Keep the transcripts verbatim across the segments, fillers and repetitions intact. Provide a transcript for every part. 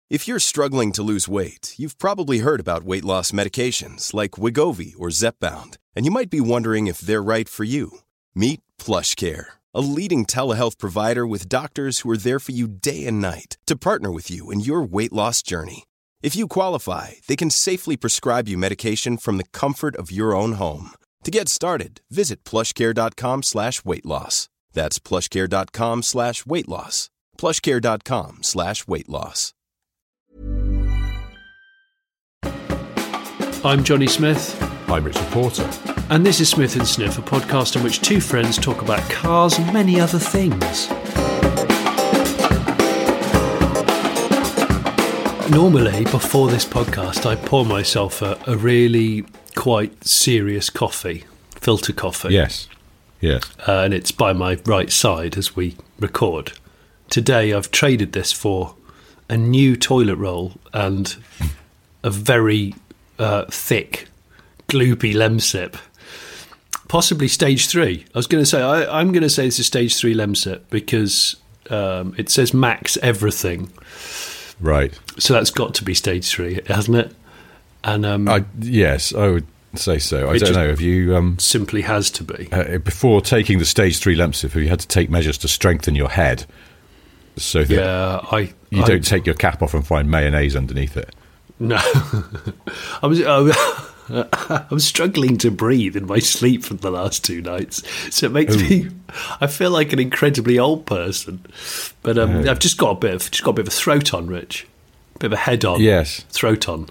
If you're struggling to lose weight, you've probably heard about weight loss medications like Wegovy or Zepbound, and you might be wondering if they're right for you. Meet PlushCare, a leading telehealth provider with doctors who are there for you day and night to partner with you in your weight loss journey. If you qualify, they can safely prescribe you medication from the comfort of your own home. To get started, visit plushcare.com slash weight loss. That's plushcare.com slash weight loss. plushcare.com slash weight loss. I'm Johnny Smith. I'm Richard Porter. And this is Smith and Sniff, a podcast in which two friends talk about cars and many other things. Normally, before this podcast, I pour myself a, a really quite serious coffee, filter coffee. Yes, yes. Uh, and it's by my right side as we record. Today, I've traded this for a new toilet roll and a very uh, thick, gloopy Lemsip. Possibly stage three. I was going to say, I, I'm going to say this is stage three Lemsip because um, it says max everything. Right. So that's got to be stage three, hasn't it? And um, I, yes, I would say so. I don't know. Have you um, simply has to be uh, before taking the stage three Lemsip? Have you had to take measures to strengthen your head so that yeah, I, you I, don't take your cap off and find mayonnaise underneath it? No, I was. I, I'm struggling to breathe in my sleep for the last two nights, so it makes Ooh. me. I feel like an incredibly old person, but um, oh. I've just got a bit of just got a bit of a throat on, Rich, a bit of a head on, yes, throat on.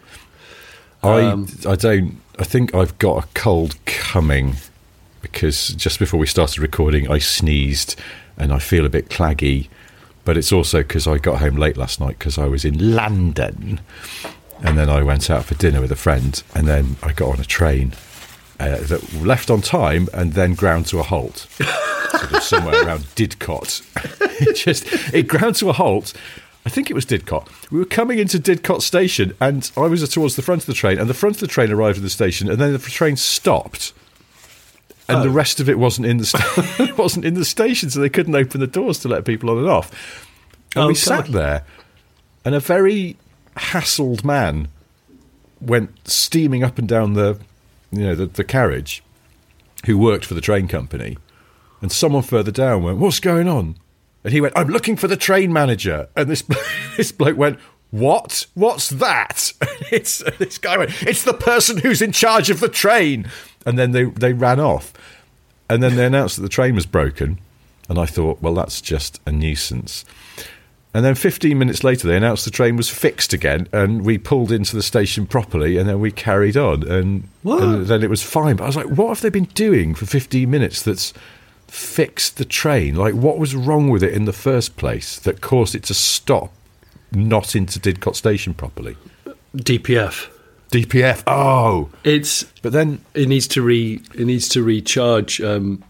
Um, I I don't. I think I've got a cold coming because just before we started recording, I sneezed and I feel a bit claggy, but it's also because I got home late last night because I was in London. And then I went out for dinner with a friend, and then I got on a train uh, that left on time and then ground to a halt, sort of somewhere around Didcot. It just it ground to a halt. I think it was Didcot. We were coming into Didcot station, and I was towards the front of the train, and the front of the train arrived at the station, and then the train stopped, and oh. the rest of it wasn't in the sta- it wasn't in the station, so they couldn't open the doors to let people on and off. And oh, we God. sat there, and a very hassled man went steaming up and down the, you know, the, the carriage, who worked for the train company, and someone further down went, "What's going on?" And he went, "I'm looking for the train manager." And this this bloke went, "What? What's that?" it's this guy went, "It's the person who's in charge of the train." And then they they ran off, and then they announced that the train was broken, and I thought, well, that's just a nuisance. And then fifteen minutes later, they announced the train was fixed again, and we pulled into the station properly, and then we carried on, and, and then it was fine. But I was like, what have they been doing for fifteen minutes that's fixed the train? Like, what was wrong with it in the first place that caused it to stop not into Didcot station properly? D P F. D P F. Oh, it's. But then it needs to re. It needs to recharge. Um,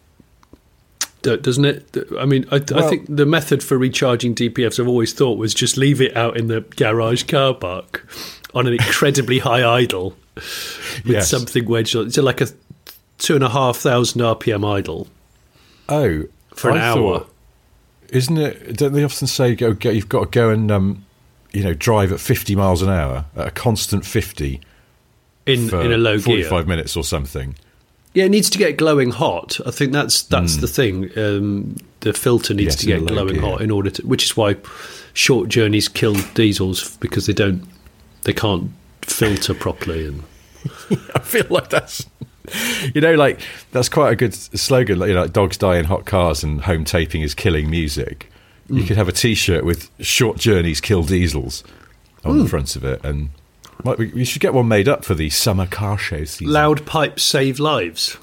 doesn't it? I mean, I, well, I think the method for recharging D P Fs I've always thought was just leave it out in the garage car park on an incredibly high idle with yes. something wedged on. It's like a two and a half thousand R P M idle. Oh, for an I hour, thought, isn't it? Don't they often say go, go you've got to go and um, you know, drive at fifty miles an hour at a constant fifty in for in a low forty-five gear, minutes or something. Yeah, it needs to get glowing hot. I think that's that's mm. the thing. Um, the filter needs yes, to get glowing gear. hot in order to, which is why short journeys kill diesels because they don't, they can't filter properly. And I feel like that's, you know, like that's quite a good slogan. Like, you know, like dogs die in hot cars and home taping is killing music. Mm. You could have a T-shirt with "Short journeys kill diesels" on mm. the front of it, and. Might we, we should get one made up for the summer car show season. Loud pipes save lives.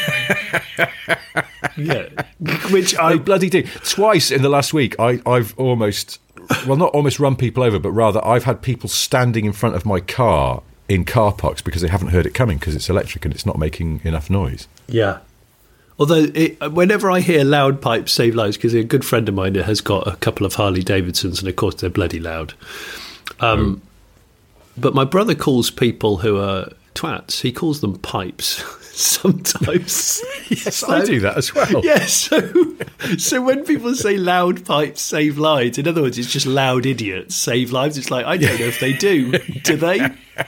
Yeah, which I they bloody do. Twice in the last week, I, I've almost, well, not almost run people over, but rather I've had people standing in front of my car in car parks because they haven't heard it coming because it's electric and it's not making enough noise. Yeah. Although, it, whenever I hear loud pipes save lives, because a good friend of mine has got a couple of Harley Davidsons, and of course they're bloody loud. Um, oh. But my brother calls people who are twats. He calls them pipes sometimes. Yes, So- I do that as well. Yeah, so so when people say loud pipes save lives, in other words, it's just loud idiots save lives. It's like, I don't know if they do. Do they?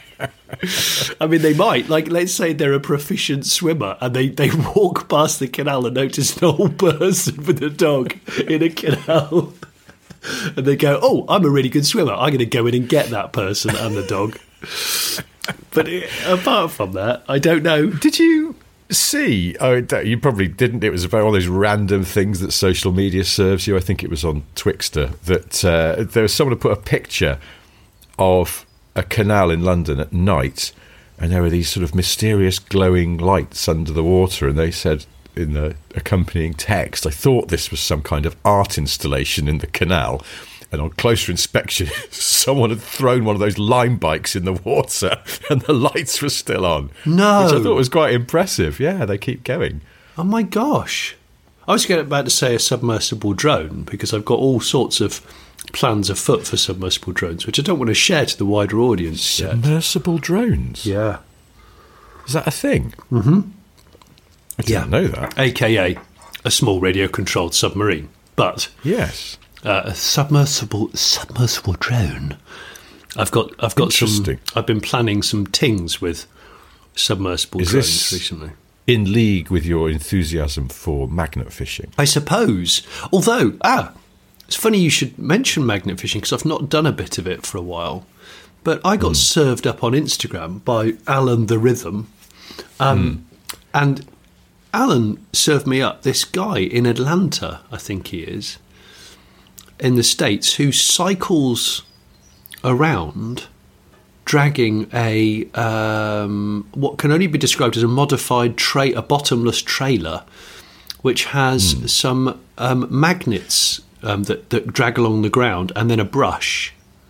I mean, they might. Like, let's say they're a proficient swimmer and they, they walk past the canal and notice an old person with a dog in a canal. And they go, oh, I'm a really good swimmer. I'm going to go in and get that person and the dog. But it, apart from that, I don't know. Did you see? Oh, you probably didn't. It was about one of those random things that social media serves you. I think it was on Twixter that uh, there was someone who put a picture of a canal in London at night, and there were these sort of mysterious glowing lights under the water, and they said in the accompanying text, I thought this was some kind of art installation in the canal. And on closer inspection, someone had thrown one of those lime bikes in the water and the lights were still on. No. Which I thought was quite impressive. Yeah, they keep going. Oh, my gosh. I was about to say a submersible drone because I've got all sorts of plans afoot for submersible drones, which I don't want to share to the wider audience yet. Submersible drones? Yeah. Is that a thing? Mm-hmm. I didn't Yeah. know that. A K A a small radio-controlled submarine. But Yes. uh, a submersible submersible drone. I've got I've got some. Interesting. I've been planning some tings with submersible Is drones this- recently. In league with your enthusiasm for magnet fishing. I suppose. Although, ah, it's funny you should mention magnet fishing because I've not done a bit of it for a while. But I got served up on Instagram by Alan the Rhythm. Um, And Alan served me up this guy in Atlanta, I think he is, in the States, who cycles around dragging a um, what can only be described as a modified tra- a bottomless trailer, which has some um, magnets um, that, that drag along the ground, and then a brush.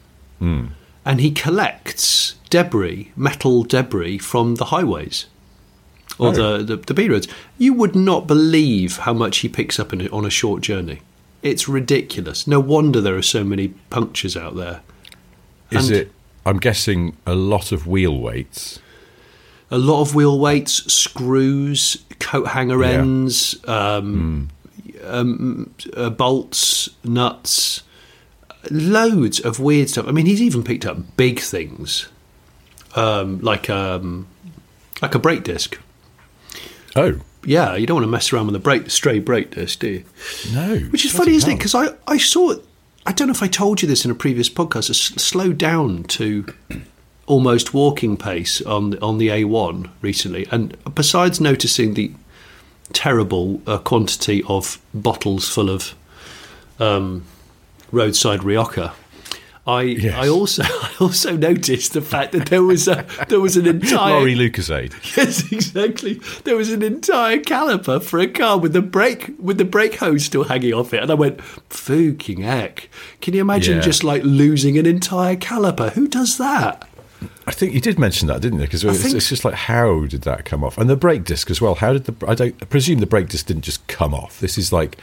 And he collects debris, metal debris from the highways or Oh. the, the, the B roads. You would not believe how much he picks up in a, on a short journey. It's ridiculous. No wonder there are so many punctures out there. Is And- it, I'm guessing, a lot of wheel weights? A lot of wheel weights, screws, coat hanger Yeah. ends, um, um, uh, bolts, nuts, loads of weird stuff. I mean, he's even picked up big things, um, like um, like a brake disc. Oh, Yeah, you don't want to mess around with a brake, stray brake disc, do you? no. Which is Bloody funny, isn't it? hell. Because I, I saw it. I don't know if I told you this in a previous podcast. I s- slowed down to almost walking pace on the, on the A one recently, and besides noticing the terrible uh, quantity of bottles full of um, roadside Rioja, I Yes. I also I also noticed the fact that there was a there was an entire Laurie Lucasade. Yes, exactly. There was an entire caliper for a car with the brake with the brake hose still hanging off it, and I went, "Fucking heck! Can you imagine Yeah. just like losing an entire caliper? Who does that?" I think you did mention that, didn't you? Because it's, think- it's just like, how did that come off? And the brake disc as well. How did the? I don't I presume the brake disc didn't just come off. This is like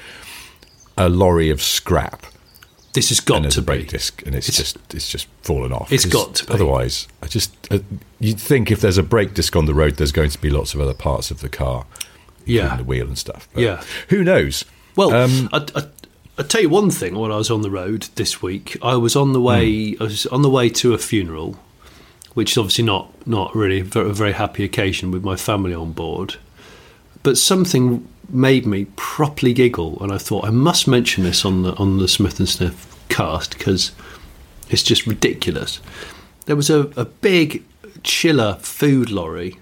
a lorry of scrap, This has got and there's to a brake be. disc, and it's, It's- just it's just fallen off. It's 'Cause got to be. Otherwise, I just uh, you'd think if there's a brake disc on the road, there's going to be lots of other parts of the car, including Yeah. the wheel and stuff. But Yeah. who knows? Well, Um, I, I, I'll tell you one thing. When I was on the road this week, I was on the way. I was on the way to a funeral, which is obviously not not really a very, a very happy occasion with my family on board. But something made me properly giggle, and I thought I must mention this on the on the Smith and Sniff cast because it's just ridiculous. There was a, a big chiller food lorry,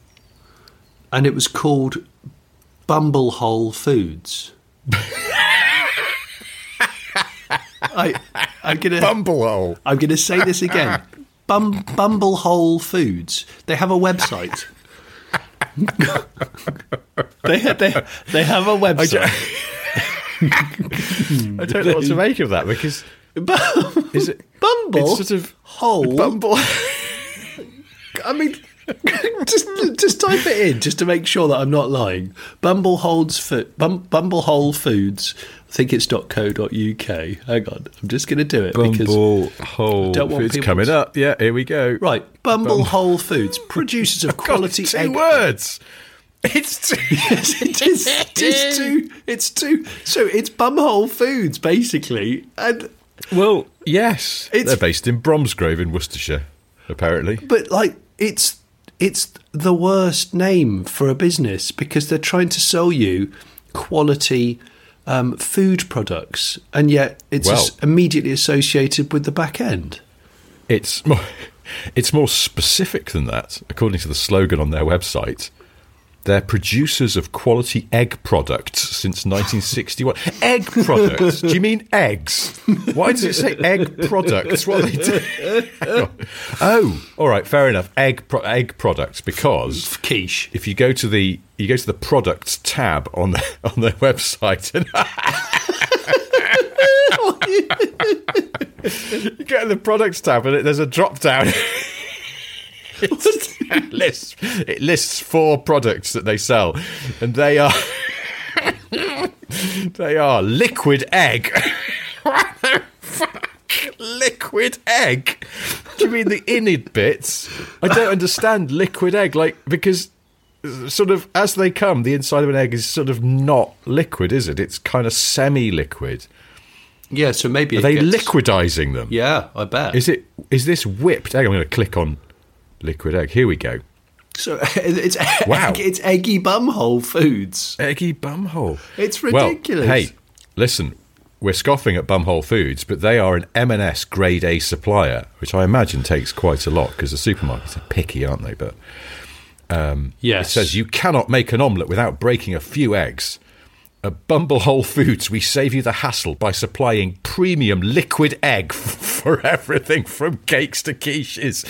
and it was called Bumblehole Foods. I, I'm gonna Bumblehole. I'm gonna say this again. Bum, Bumblehole Foods. They have a website. they, they they have a website. I don't know what to make of that because is it Bumble it's sort of hole. Bumble. I mean, just, just type it in, just to make sure that I'm not lying. Bumble holds fo- Bum- Bumblehole Foods. I think it's .co.uk. Hang on, I'm just going to do it because Bumblehole don't want Foods people coming to- up. Yeah, here we go. Right, Bumblehole Foods, producers of quality God, two egg. words. It's two. Yes, it is. It is two. It's two. So it's Bumhole Foods, basically, and Well, yes, It's- they're based in Bromsgrove in Worcestershire, apparently. but like it's it's the worst name for a business because they're trying to sell you quality um, food products, and yet it's Well- as- immediately associated with the back end. It's more, it's more specific than that, according to the slogan on their website. They're producers of quality egg products since nineteen sixty-one. Egg products? Do you mean eggs? Why does it say egg products? What are they do? Hang on. Oh, all right, fair enough. Egg pro- egg products, because Quiche. if you go to the you go to the products tab on the on their website and you go to the products tab and it, there's a drop down. It lists, it lists four products that they sell, and they are they are liquid egg. What the fuck? Liquid egg? Do you mean the innard bits? I don't understand liquid egg, like, because sort of as they come, the inside of an egg is sort of not liquid, is it? It's kind of semi-liquid. Yeah, so maybe Are it they gets- liquidizing them? Yeah, I bet. Is it? Is this whipped egg? I'm going to click on liquid egg. Here we go. So it's Wow. egg, it's eggy bumhole foods. Eggy Bumhole. It's ridiculous. Well, hey, listen, we're scoffing at Bumhole Foods, but they are an M and S Grade A supplier, which I imagine takes quite a lot because the supermarkets are picky, aren't they? But Yes. it says you cannot make an omelette without breaking a few eggs. At Bumblehole Foods, we save you the hassle by supplying premium liquid egg for everything from cakes to quiches.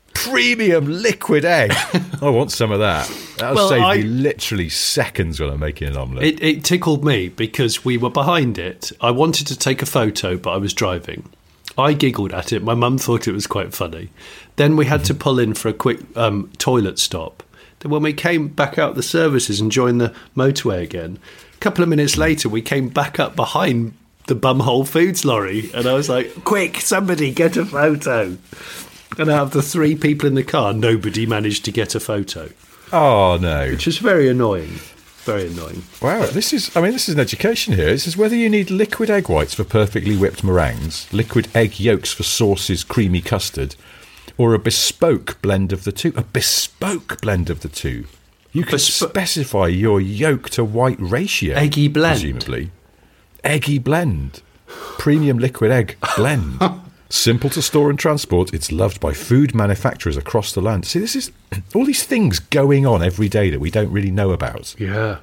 Premium liquid egg. I want some of that. That'll Well, save I- me literally seconds when I'm making an omelette. It, it tickled me because we were behind it. I wanted to take a photo, but I was driving. I giggled at it. My mum thought it was quite funny. Then we had to pull in for a quick um, toilet stop. Then when we came back out the services and joined the motorway again, a couple of minutes later, we came back up behind the Bumhole Foods lorry. And I was like, quick, somebody get a photo. And out of the three people in the car, nobody managed to get a photo, Oh no! which was very annoying. Very annoying. Wow, this is. I mean, this is an education here. This is whether you need liquid egg whites for perfectly whipped meringues, liquid egg yolks for sauces, creamy custard, or a bespoke blend of the two. A bespoke blend of the two. You can Bespo- specify your yolk to white ratio. Eggy blend. presumably. Eggy blend, premium liquid egg blend. Simple to store and transport, it's loved by food manufacturers across the land. See, this is all these things going on every day that we don't really know about. Yeah.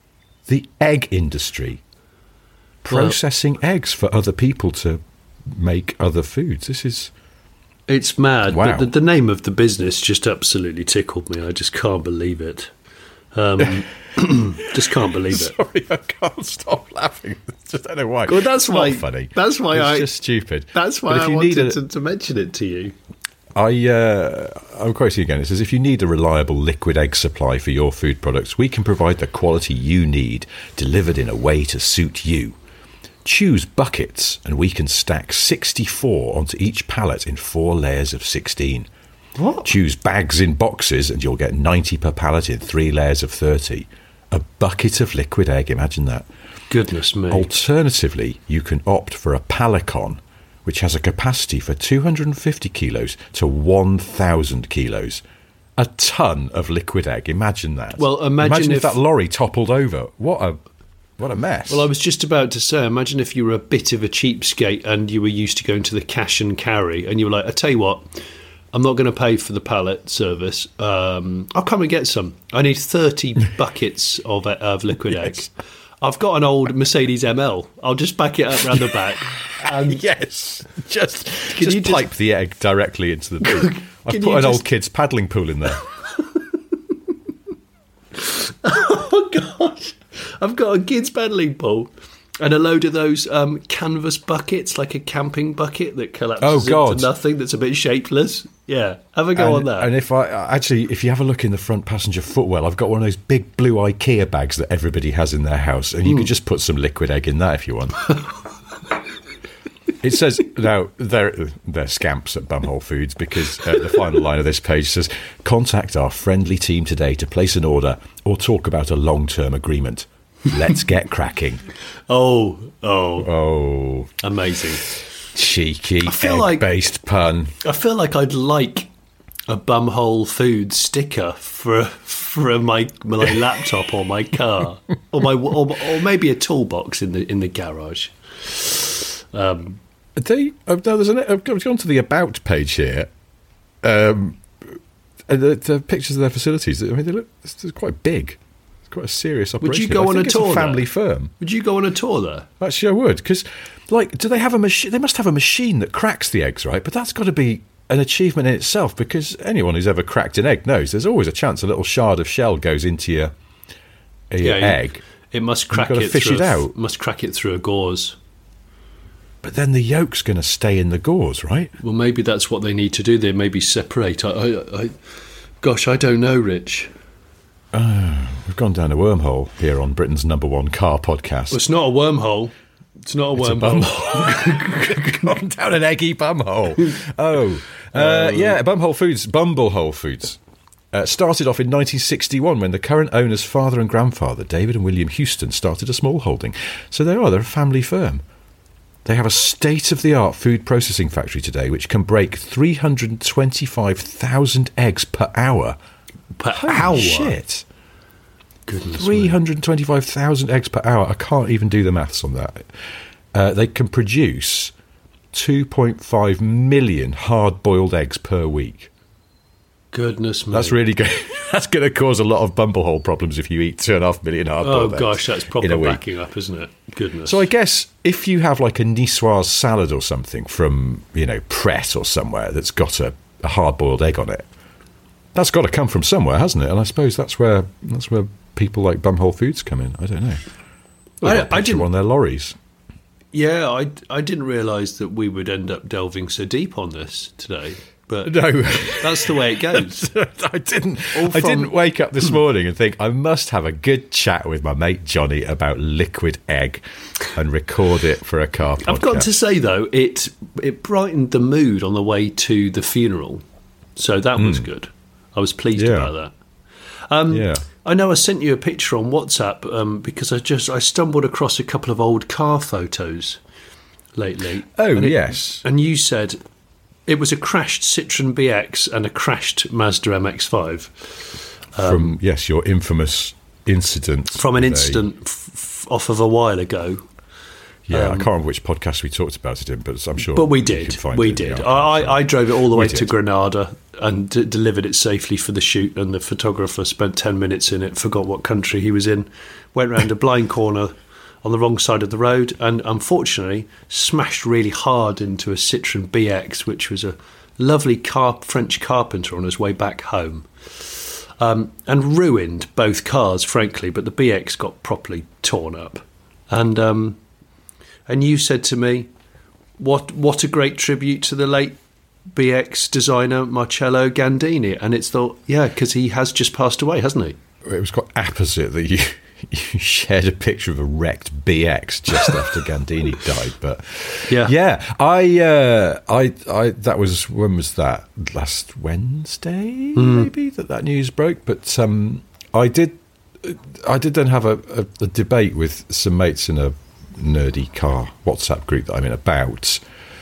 The egg industry, processing eggs for other people to make other foods. This is It's mad. Wow. But the, the name of the business just absolutely tickled me. I just can't believe it. Um, just can't believe it. sorry, I can't stop laughing. Just I don't know why. Well, that's It's why- not funny. that's why it's I- just stupid. That's why But if I you wanted need a- to, to mention it to you. I, uh, I'm quoting again. It says, if you need a reliable liquid egg supply for your food products, we can provide the quality you need, delivered in a way to suit you. Choose buckets, and we can stack sixty-four onto each pallet in four layers of sixteen. What? Choose bags in boxes, and you'll get ninety per pallet in three layers of thirty. A bucket of liquid egg, imagine that. Goodness me. Alternatively, you can opt for a Palicon, which has a capacity for two hundred fifty kilos to one thousand kilos. A ton of liquid egg. Imagine that. Well, imagine if, if- that lorry toppled over. What a what a mess. Well, I was just about to say, imagine if you were a bit of a cheapskate and you were used to going to the cash and carry, and you were like, I tell you what, I'm not going to pay for the pallet service. Um, I'll come and get some. I need thirty buckets of, of liquid Yes. egg. I've got an old Mercedes M L. I'll just back it up round the back. And yes, just Can just you just- pipe the egg directly into the boot. I've Can put you an just- old kid's paddling pool in there. oh gosh, I've got a kids paddling pool and a load of those um, canvas buckets, like a camping bucket that collapses Oh, God. into nothing. That's a bit shapeless. Yeah, have a go and, on that. And if I actually, if you have a look in the front passenger footwell, I've got one of those big blue IKEA bags that everybody has in their house, and you mm. could just put some liquid egg in that if you want. It says, now, they're, they're scamps at Bumhole Foods, because uh, the final line of this page says, contact our friendly team today to place an order or talk about a long-term agreement. Let's get cracking. Oh, oh. Oh. Amazing. Cheeky, egg-based like, pun. I feel like I'd like a Bumhole Food sticker for for my my laptop or my car, or my or, or maybe a toolbox in the in the garage. Um, they oh, no, there's an. I've gone to the about page here. Um, and the, the pictures of their facilities. I mean, they look it's quite big. It's quite a serious operation. Would you go I on think a it's tour? A family there? firm. Would you go on a tour there? Actually, I would, because, like, do they have a machine? They must have a machine that cracks the eggs, right? But that's got to be an achievement in itself, because anyone who's ever cracked an egg knows there's always a chance a little shard of shell goes into your, your yeah, egg. It must crack it fish through it a, out. Must crack it through a gauze. But then the yolk's going to stay in the gauze, right? Well, maybe that's what they need to do. They maybe separate. I, I, I gosh, I don't know, Rich. Uh, we've gone down a wormhole here on Britain's number one car podcast. Well, it's not a wormhole. It's not a it's wormhole. A gone down an eggy bumhole. Oh, uh, um, yeah, Bumhole Foods, Bumblehole Foods. Uh, started off in nineteen sixty-one when the current owner's father and grandfather, David and William Houston, started a small holding. So they are, they're a family firm. They have a state-of-the-art food processing factory today which can break three hundred twenty-five thousand eggs per hour. Per Holy hour? Shit. Goodness three hundred twenty-five thousand eggs per hour. I can't even do the maths on that. Uh, they can produce two point five million hard-boiled eggs per week. Goodness me. That's really good. That's going to cause a lot of bumblehole problems if you eat two and a half million hard-boiled eggs. Oh, gosh, that's proper backing up, isn't it? Goodness. So I guess if you have like a niçoise salad or something from, you know, Pret or somewhere that's got a, a hard-boiled egg on it, that's got to come from somewhere, hasn't it? And I suppose that's where that's where people like Bumhole Foods come in. I don't know. I, I didn't on their lorries. Yeah, I, I didn't realise that we would end up delving so deep on this today. But no, that's the way it goes. I didn't. From- I didn't wake up this morning and think I must have a good chat with my mate Johnny about liquid egg and record it for a car podcast. I've got to say though, it it brightened the mood on the way to the funeral, so that was mm. good. I was pleased yeah. about that. Um, yeah, I know I sent you a picture on WhatsApp um, because I just I stumbled across a couple of old car photos lately. Oh and it, yes, and you said. It was a crashed Citroen B X and a crashed Mazda M X five. Um, from, yes, your infamous incident. From an incident f- off of a while ago. Yeah, um, I can't remember which podcast we talked about it in, but I'm sure. But we did. We did. I, I drove it all the way to Granada and d- delivered it safely for the shoot, and the photographer spent ten minutes in it, forgot what country he was in, went round a blind corner on the wrong side of the road, and unfortunately smashed really hard into a Citroen B X, which was a lovely car- French carpenter on his way back home, um, and ruined both cars, frankly. But the B X got properly torn up, and um, and you said to me, "What what a great tribute to the late B X designer Marcello Gandini," and it's thought, yeah, because he has just passed away, hasn't he? It was quite apposite that you. You shared a picture of a wrecked B X just after Gandini died, but yeah, yeah, I, uh, I, I, that was when was that? Last Wednesday, mm. maybe that that news broke. But um, I did, I did then have a, a, a debate with some mates in a nerdy car WhatsApp group that I'm in about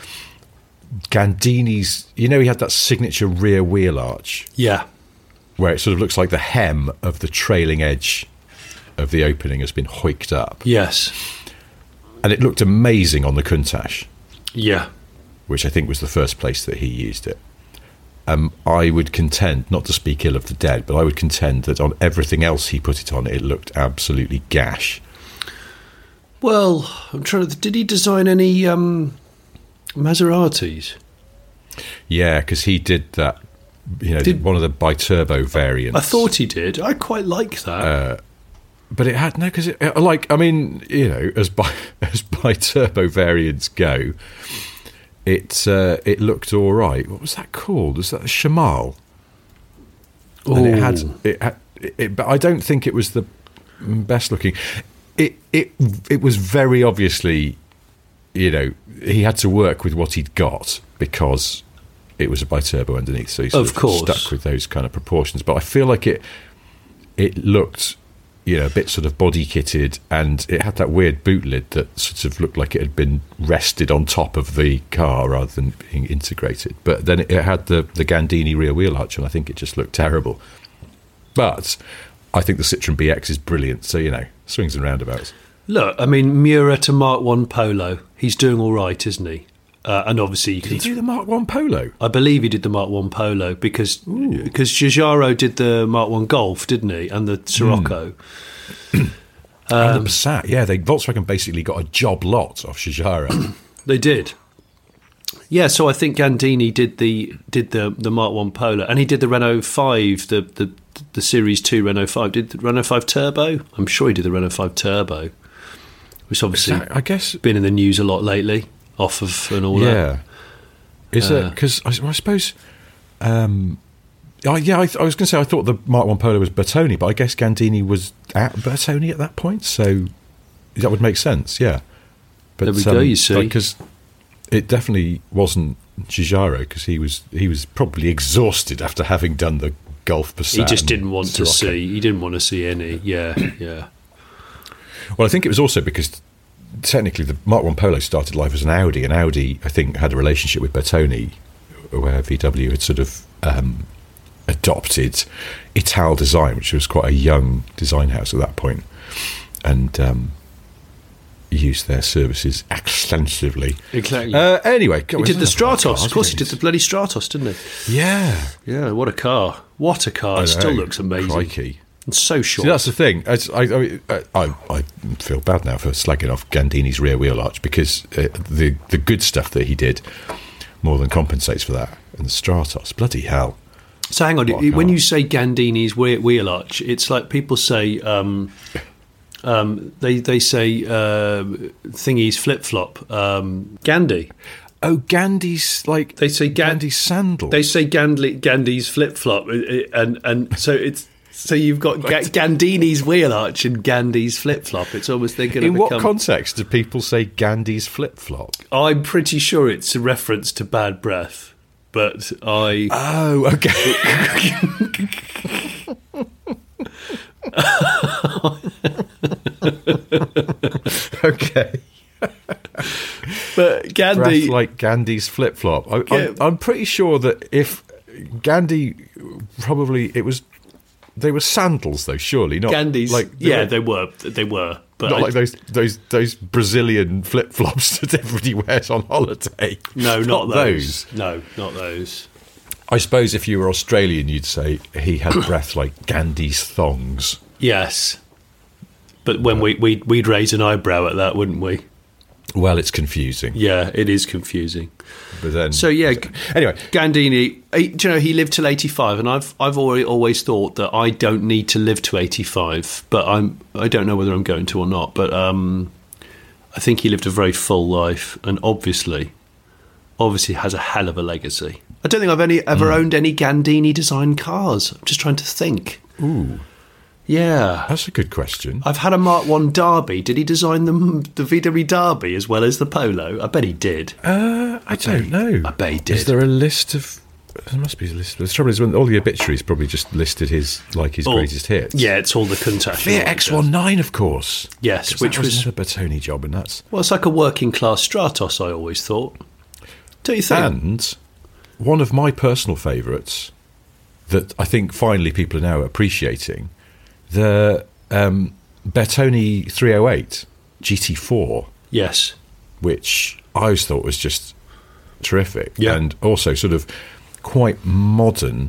Gandini's. You know, he had that signature rear wheel arch, yeah, where it sort of looks like the hem of the trailing edge of the opening has been hoiked up. Yes. And it looked amazing on the Countach. Yeah. Which I think was the first place that he used it. Um, I would contend, not to speak ill of the dead, but I would contend that on everything else he put it on, it looked absolutely gash. Well, I'm trying to... Did he design any um, Maseratis? Yeah, because he did that, you know, did, one of the bi-turbo variants. I thought he did. I quite like that. Uh, But it had no, because it like I mean, you know, as by as by turbo variants go, it uh, it looked all right. What was that called? Was that the Shamal? And it had it, had, it, but I don't think it was the best looking. It it it was very obviously, you know, he had to work with what he'd got because it was a biturbo underneath, so he sort of of course stuck with those kind of proportions. But I feel like it it looked, you know, a bit sort of body kitted, and it had that weird boot lid that sort of looked like it had been rested on top of the car rather than being integrated. But then it had the, the Gandini rear wheel arch, and I think it just looked terrible. But I think the Citroen B X is brilliant, so, you know, swings and roundabouts. Look, I mean, Miura to Mark one Polo, he's doing all right, isn't he? Uh, and obviously, you Did can he do the Mark one Polo? I believe he did the Mark one Polo because because Giugiaro did the Mark one Golf, didn't he? And the Sirocco. Mm. um, and the Passat, yeah. They Volkswagen basically got a job lot off Giugiaro. They did. Yeah, so I think Gandini did the did the, the Mark one Polo, and he did the Renault five, the the, the Series two Renault five. Did the Renault five Turbo? I'm sure he did the Renault five Turbo, which obviously that, I guess been in the news a lot lately. Off of and all yeah. that. Is uh, it because I, I suppose? Um, oh, yeah, I, th- I was going to say I thought the Mark one Polo was Bertoni, but I guess Gandini was at Bertoni at that point, so that would make sense. Yeah, but there we go. um, You see, because it definitely wasn't Giugiaro because he was he was probably exhausted after having done the Golf Passat. he just didn't want to Sirocco. see. He didn't want to see any. Yeah, yeah. Well, I think it was also because technically the Mark one Polo started life as an Audi, and Audi, I think, had a relationship with Bertoni where V W had sort of um, adopted Ital Design, which was quite a young design house at that point, and um, used their services extensively. Exactly. Uh, anyway, He did the Stratos. Of course, he did the bloody Stratos, didn't he? Yeah. Yeah, what a car. What a car. It still looks amazing. Crikey. It's so short. See, that's the thing. It's, I, I, I, I feel bad now for slagging off Gandini's rear wheel arch because uh, the the good stuff that he did more than compensates for that. And the Stratos, bloody hell. So hang on, What a when car. you say Gandini's wheel, wheel arch, it's like people say, um, um, they they say uh, thingy's flip flop, um, Gandhi. Oh, Gandhi's like They say Gan- Gandhi's sandal. They say Gandhi, Gandhi's flip flop, and and so it's so you've got Ga- Gandini's wheel arch and Gandhi's flip flop. It's almost they're going to In become. what context do people say Gandhi's flip flop? I'm pretty sure it's a reference to bad breath, but I. Oh, okay. okay. But Gandhi, Breath like Gandhi's flip flop. I, Yeah. I'm, I'm pretty sure that if Gandhi probably it was they were sandals though, surely not Gandhi's, like yeah, were, they were, they were, but not I- like those those those Brazilian flip flops that everybody wears on holiday. no, not, not those. No, not those. I suppose if you were Australian, you'd say he had breath like Gandhi's thongs. Yes, but when we we'd, we'd raise an eyebrow at that, wouldn't we? Well, it's confusing. Yeah, it is confusing. But then, So yeah, anyway, Gandini, he- do you know, he lived till eighty-five, and I've I've always, always thought that I don't need to live to eighty-five, but I'm I don't know whether I'm going to or not. But um, I think he lived a very full life, and obviously, obviously has a hell of a legacy. I don't think I've any ever Mm. owned any Gandini designed cars. I'm just trying to think. ooh, Yeah, that's a good question. I've had a Mark one Derby. Did he design the the V W Derby as well as the Polo? I bet he did. Uh, I don't know. I bet he did. Is there a list of? There must be a list. The trouble is, when all the obituaries probably just listed his like his Oh, greatest hits. Yeah, it's all the Countach. Fiat X nineteen, of course. Yes, 'Cause which that was, was- another Bertoni job, and that's Well, it's like a working class Stratos, I always thought. Don't you think? and one of my personal favourites that I think finally people are now appreciating the um, Bertoni three oh eight G T four, Yes. which I always thought was just terrific, Yeah. and also sort of quite modern,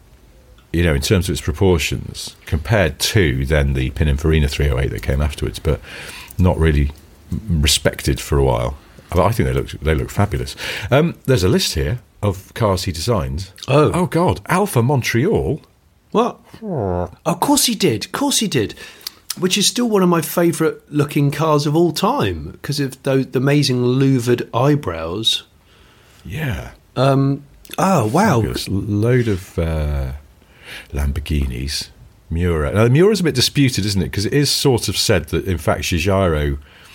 you know, in terms of its proportions, compared to then the Pininfarina three oh eight that came afterwards, but not really m- respected for a while. But I think they look they look fabulous. Um, there's a list here of cars he designed. Oh. oh God, Alpha Montreal. What? Of course he did. Of course he did. Which is still one of my favourite looking cars of all time because of those the amazing louvered eyebrows. Yeah. Um, oh, wow. Fabulous. Load of uh, Lamborghinis. Miura. Now, the Miura's a bit disputed, isn't it? Because it is sort of said that, in fact, Giugiaro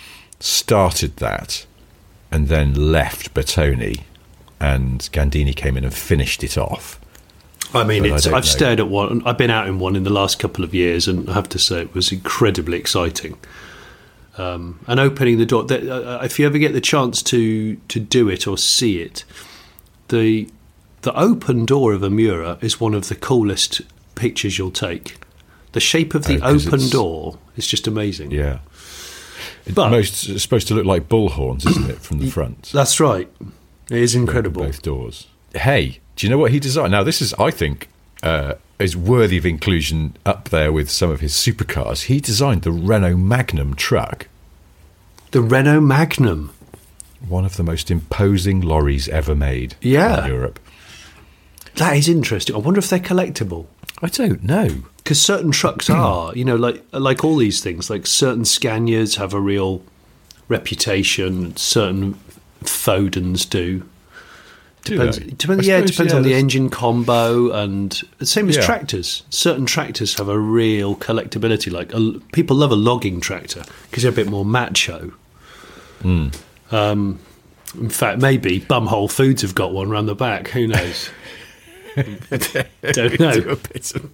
started that and then left Bertoni, and Gandini came in and finished it off. I mean, But I it's, don't I've know. stared at one. I've been out in one in the last couple of years, and I have to say it was incredibly exciting. Um, and opening the door. The, uh, if you ever get the chance to to do it or see it, the the open door of a Miura is one of the coolest pictures you'll take. The shape of the Oh, 'cause open it's- door is just amazing. Yeah. It But- most, it's supposed to look like bullhorns, isn't it, from the front? That's right. It is incredible. Both doors. Hey, do you know what he designed? Now, this is, I think, uh, is worthy of inclusion up there with some of his supercars. He designed the Renault Magnum truck, The Renault Magnum. one of the most imposing lorries ever made Yeah. in Europe. That is interesting. I wonder if they're collectible. I don't know. Because certain trucks are, you know, like like all these things. Like certain Scanias have a real reputation. Certain Fodens do. Do Depends. they? depends I yeah, it suppose, depends yeah, on the that's- engine combo, and the same as Yeah. tractors. Certain tractors have a real collectability. Like a, people love a logging tractor because they're a bit more macho. Hmm. Um, in fact, maybe Bumhole Foods have got one round the back. Who knows? Don't know. Do a bit of-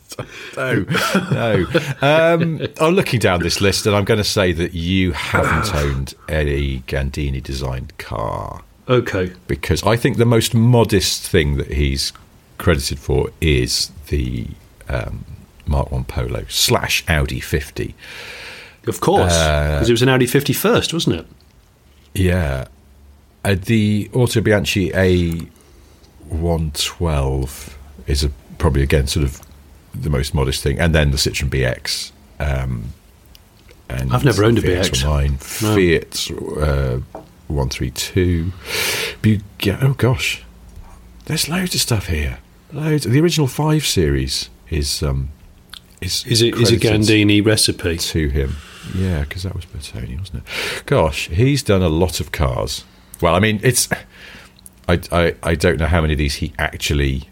no, no. Um, I'm looking down this list, and I'm going to say that you haven't owned any Gandini designed car, Okay. because I think the most modest thing that he's credited for is the um, Mark one Polo slash Audi fifty. Of course, Uh, because it was an Audi fifty first, wasn't it? Yeah, uh, the Auto Bianchi A one twelve is a, probably again sort of the most modest thing, and then the Citroen B X. Um, and I've never owned a Fiat B X. Online, No. Fiat uh, one thirty-two. Bug- oh gosh, there's loads of stuff here. Loads. The original five series is um, is Is it is a credited Gandini recipe? to him. Yeah, because that was Bertoni, wasn't it? Gosh, he's done a lot of cars. Well, I mean, it's. I, I, I don't know how many of these he actually,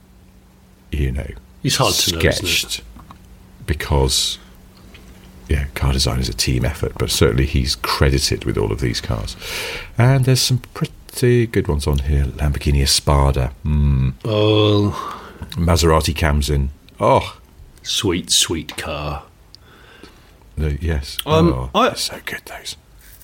you know, It's hard to know, isn't it? sketched, because, yeah, car design is a team effort, but certainly he's credited with all of these cars. And there's some pretty good ones on here. Lamborghini Espada, mm, Oh, Maserati Camzin. Oh, sweet, sweet car. no, yes. Um, oh, I- they're so good, those.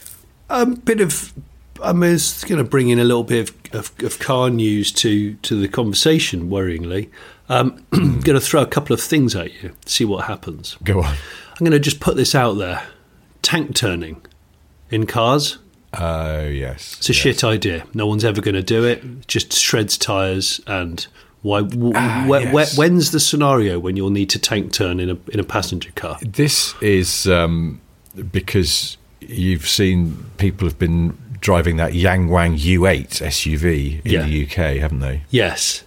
A bit of, I mean, it's going to bring in a little bit of, of, of car news to, to the conversation, worryingly. Um, I'm going to throw a couple of things at you, see what happens. Go on. I'm going to just put this out there. Tank turning in cars. Oh, yes. It's a yes. shit idea. No one's ever going to do it. Just shreds tyres. And why? W- Ah, wh- yes. wh- when's the scenario when you'll need to tank turn in a in a passenger car? This is um, because you've seen people have been driving that Yangwang U eight S U V in Yeah. the U K, haven't they? Yes.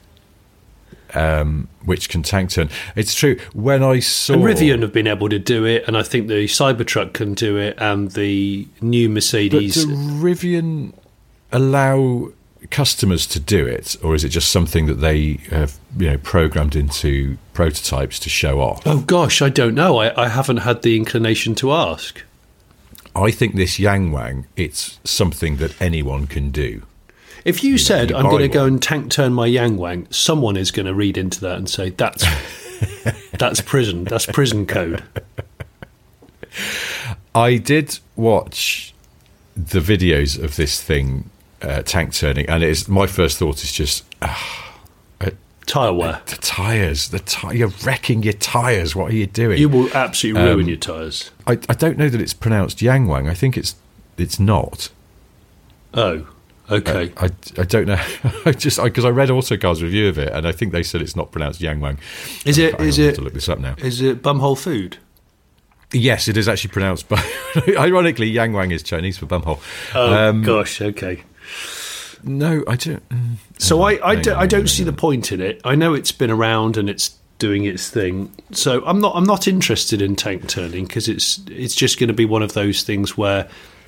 Um, which can tank turn. It's true. When I saw And Rivian have been able to do it, and I think the Cybertruck can do it, and the new but Mercedes. do Rivian allow customers to do it, or is it just something that they have, you know, programmed into prototypes to show off? Oh gosh, I don't know. I, I haven't had the inclination to ask. I think this Yangwang, it's something that anyone can do. If you said, you I'm buy going to go one. and tank turn my Yangwang, someone is going to read into that and say, that's that's prison. That's prison code. I did watch the videos of this thing uh, tank turning, and it is my first thought is just ah, Tyre wear. the tires. The ti- you're wrecking your tires. What are you doing? You will absolutely ruin Um, your tyres. I, I don't know that it's pronounced Yangwang. I think it's it's not. Oh, okay. I, I don't know. I just because I, I read Autocar's review of it, and I think they said it's not pronounced Yangwang. Is it- I is have it- to look this up now? Is it bumhole food? Yes, it is actually pronounced. But ironically, Yangwang is Chinese for bumhole. Oh, Um, gosh, okay. No, I don't. mm, So I, I, hang do, on, I hang don't on, see hang the point in it. I know it's been around and it's doing its thing. So I'm not I'm not interested in tank turning because it's it's just going to be one of those things where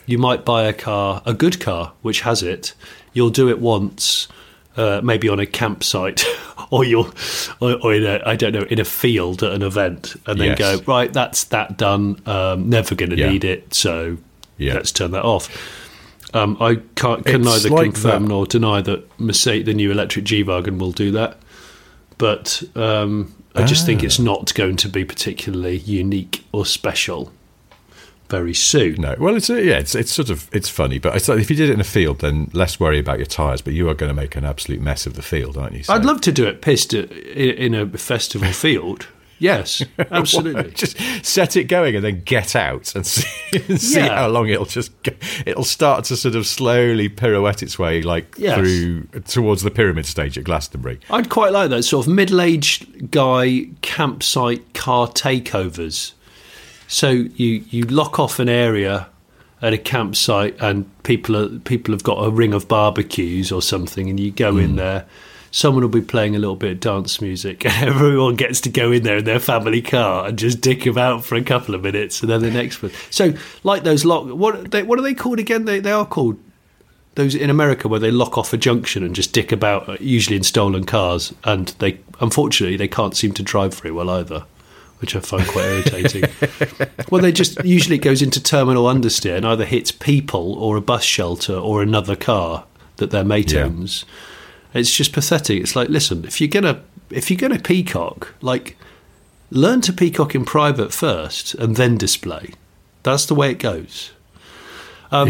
You might buy a car, a good car, which has it. You'll do it once, uh, maybe on a campsite, or you'll, or, or in a, I don't know, in a field at an event, and then Yes. go, right, that's that done. Um, never going to Yeah. need it, so Yeah. let's turn that off. Um, I can't, can It's neither like confirm that. nor deny that Mercedes, the new electric G-Wagon, will do that. But um, I just think Ah. it's not going to be particularly unique or special very soon. No, well, it's a, yeah, it's it's sort of it's funny, but it's like if you did it in a field, then less worry about your tyres. But you are going to make an absolute mess of the field, aren't you? So- I'd love to do it pissed at- in, in a festival field. Yes, absolutely. Just set it going and then get out and see, and see Yeah. how long it'll just go. It'll start to sort of slowly pirouette its way like Yes. through towards the pyramid stage at Glastonbury. I'd quite like that sort of middle-aged guy campsite car takeovers. So you, you lock off an area at a campsite, and people are, people have got a ring of barbecues or something, and you go in there. Someone will be playing a little bit of dance music, and everyone gets to go in there in their family car and just dick about for a couple of minutes, and then the next one. So, like those lock, what they, what are they called again? They they are called those in America where they lock off a junction and just dick about, usually in stolen cars, and they unfortunately they can't seem to drive very well either, which I find quite irritating. Well, they just usually it goes into terminal understeer and either hits people or a bus shelter or another car that their mate Yeah. owns. It's just pathetic. It's like, listen, if you're gonna if you're gonna peacock, like, learn to peacock in private first and then display. That's the way it goes. Um,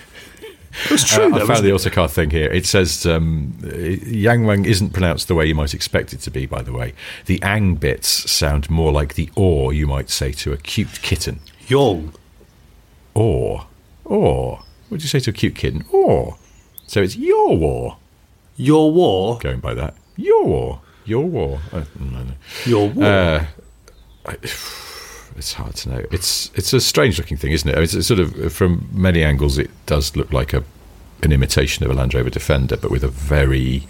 it's true. Uh, I though, found isn't the it? autocar thing here. It says um, Yang Wang isn't pronounced the way you might expect it to be, by the way. The ang bits sound more like the or you might say to a cute kitten. Young. Or. Or. What would you say to a cute kitten? Or. So it's your war, Your war. going by that. Your war. Your war. Uh, no, no. Your war. Uh, I, it's hard to know. It's it's a strange looking thing, isn't it? I mean, it's sort of, from many angles, it does look like a an imitation of a Land Rover Defender, but with a very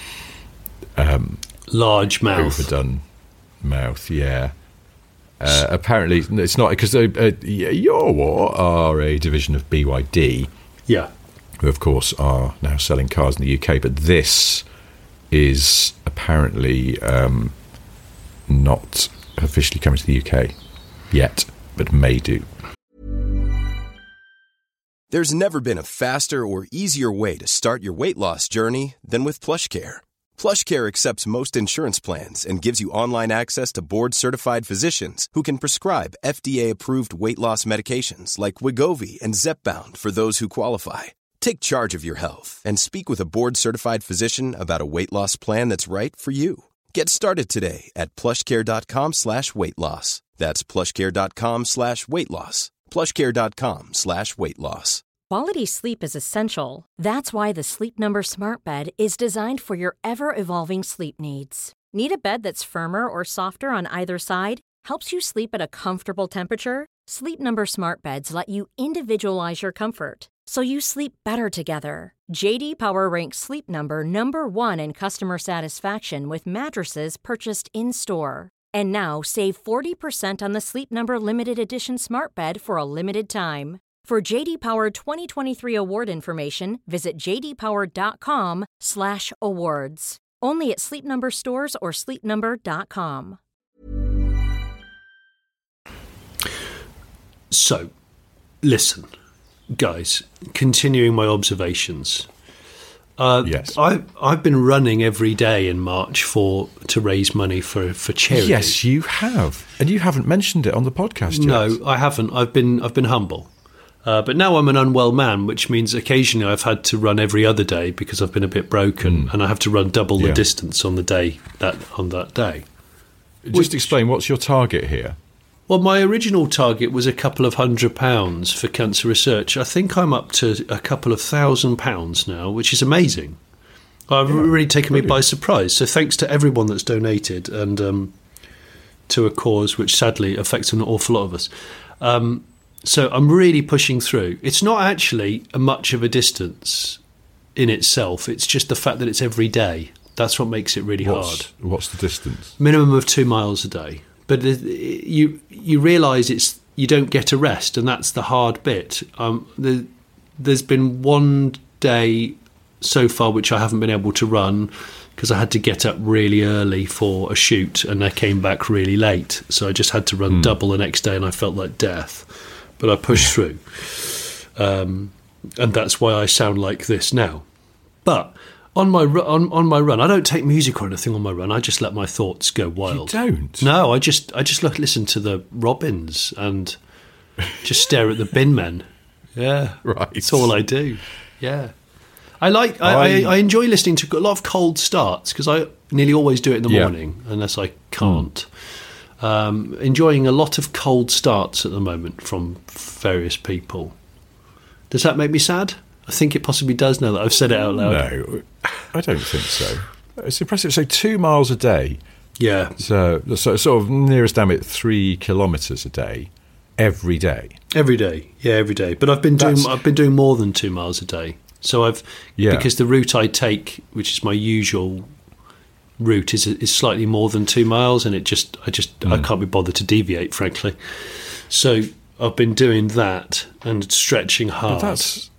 Large mouth. overdone mouth. Yeah. Uh, apparently, it's not because uh, uh, Your War are a division of B Y D, Yeah. who of course are now selling cars in the U K, but this is apparently um, not officially coming to the U K yet, but may do. There's never been a faster or easier way to start your weight loss journey than with PlushCare. PlushCare accepts most insurance plans and gives you online access to board-certified physicians who can prescribe F D A-approved weight loss medications like Wegovy and Zepbound for those who qualify. Take charge of your health and speak with a board-certified physician about a weight loss plan that's right for you. Get started today at plushcare.com slash weight loss. That's plushcare.com slash weight loss. plushcare.com slash weight loss. Quality sleep is essential. That's why the Sleep Number Smart Bed is designed for your ever-evolving sleep needs. Need a bed that's firmer or softer on either side? Helps you sleep at a comfortable temperature? Sleep Number Smart Beds let you individualize your comfort, so you sleep better together. J D Power ranks Sleep Number number one in customer satisfaction with mattresses purchased in-store. And now, save forty percent on the Sleep Number Limited Edition Smart Bed for a limited time. For J D Power twenty twenty-three award information, visit jdpower.com slash awards. Only at Sleep Number stores or sleep number dot com. So, listen, guys, continuing my observations. Uh, Yes. I, I've been running every day in March for to raise money for, for charity. Yes, you have, and you haven't mentioned it on the podcast yet. No, I haven't. I've been I've been humble. Uh, but now I'm an unwell man, which means occasionally I've had to run every other day because I've been a bit broken, and I have to run double the Yeah. distance on the day that on that day. Just Which- explain, what's your target here? Well, my original target was a couple of hundred pounds for cancer research. I think I'm up to a couple of thousand pounds now, which is amazing. I've really taken me by surprise. So thanks to everyone that's donated, and um, to a cause which sadly affects an awful lot of us. Um, so I'm really pushing through. It's not actually a much of a distance in itself. It's just the fact that it's every day. That's what makes it really hard. What's, what's the distance? Minimum of two miles a day. But it- you you realise it's you don't get a rest, and that's the hard bit. Um, the there's been one day so far which I haven't been able to run because I had to get up really early for a shoot and I came back really late. So I just had to run mm. double the next day and I felt like death. But I pushed through. Um, and that's why I sound like this now. But on my, on, on my run, I don't take music or anything on my run. I just let my thoughts go wild. You don't? No, I just I just look, listen to the Robins and just stare at the bin men. Yeah. Right. That's all I do. Yeah. I like. I, I, I enjoy listening to a lot of cold starts because I nearly always do it in the yeah. morning unless I can't. Mm. Um, enjoying a lot of cold starts at the moment from various people. Does that make me sad? I think it possibly does now that I've said it out loud. No, I don't think so. It's impressive. So two miles a day. Yeah. So, so sort of nearest damn it three kilometres a day, every day. Every day, yeah, every day. But I've been doing That's, I've been doing more than two miles a day. So I've yeah. because the route I take, which is my usual route, is is slightly more than two miles, and it just I just mm. I can't be bothered to deviate, frankly. So I've been doing that and stretching hard. But that's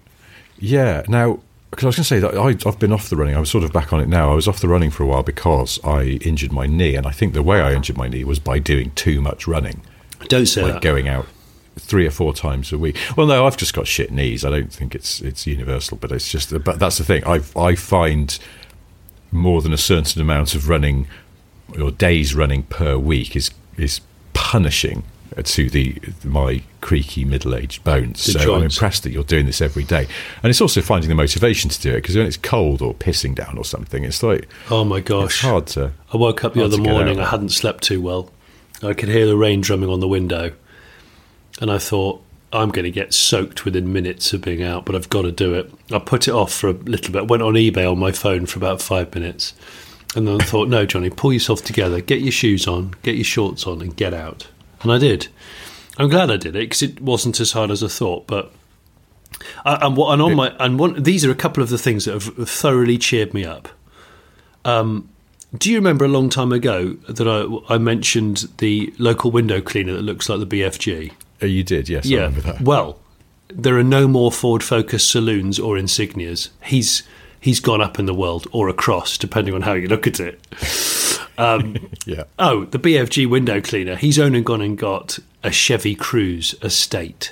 yeah. Now, because I was going to say that I, I've been off the running. I was sort of back on it now. I was off the running for a while because I injured my knee, and I think the way I injured my knee was by doing too much running. Don't say like that. Going out three or four times a week. Well, no, I've just got shit knees. I don't think it's it's universal, but it's just. But that's the thing. I I find more than a certain amount of running or days running per week is is punishing to the my creaky middle-aged bones. The so joints. I'm impressed that you're doing this every day, and it's also finding the motivation to do it because when it's cold or pissing down or something, it's like oh my gosh, it's hard to. I woke up the other morning. I hadn't slept too well. I could hear the rain drumming on the window. And I thought, I'm going to get soaked within minutes of being out, but I've got to do it. I put it off for a little bit. I went on eBay on my phone for about five minutes. And then I thought, no, Johnny, pull yourself together. Get your shoes on, get your shorts on, and get out. And I did. I'm glad I did it, because it wasn't as hard as I thought. But I, and, what, and on my and one, these are a couple of the things that have thoroughly cheered me up. Um, do you remember a long time ago that I, I mentioned the local window cleaner that looks like the B F G? Oh, you did, yes, yeah. I remember that. Well, there are no more Ford Focus saloons or insignias. He's he's gone up in the world, or across, depending on how you look at it. Um, yeah. Oh, the B F G window cleaner. He's only gone and got a Chevy Cruze Estate.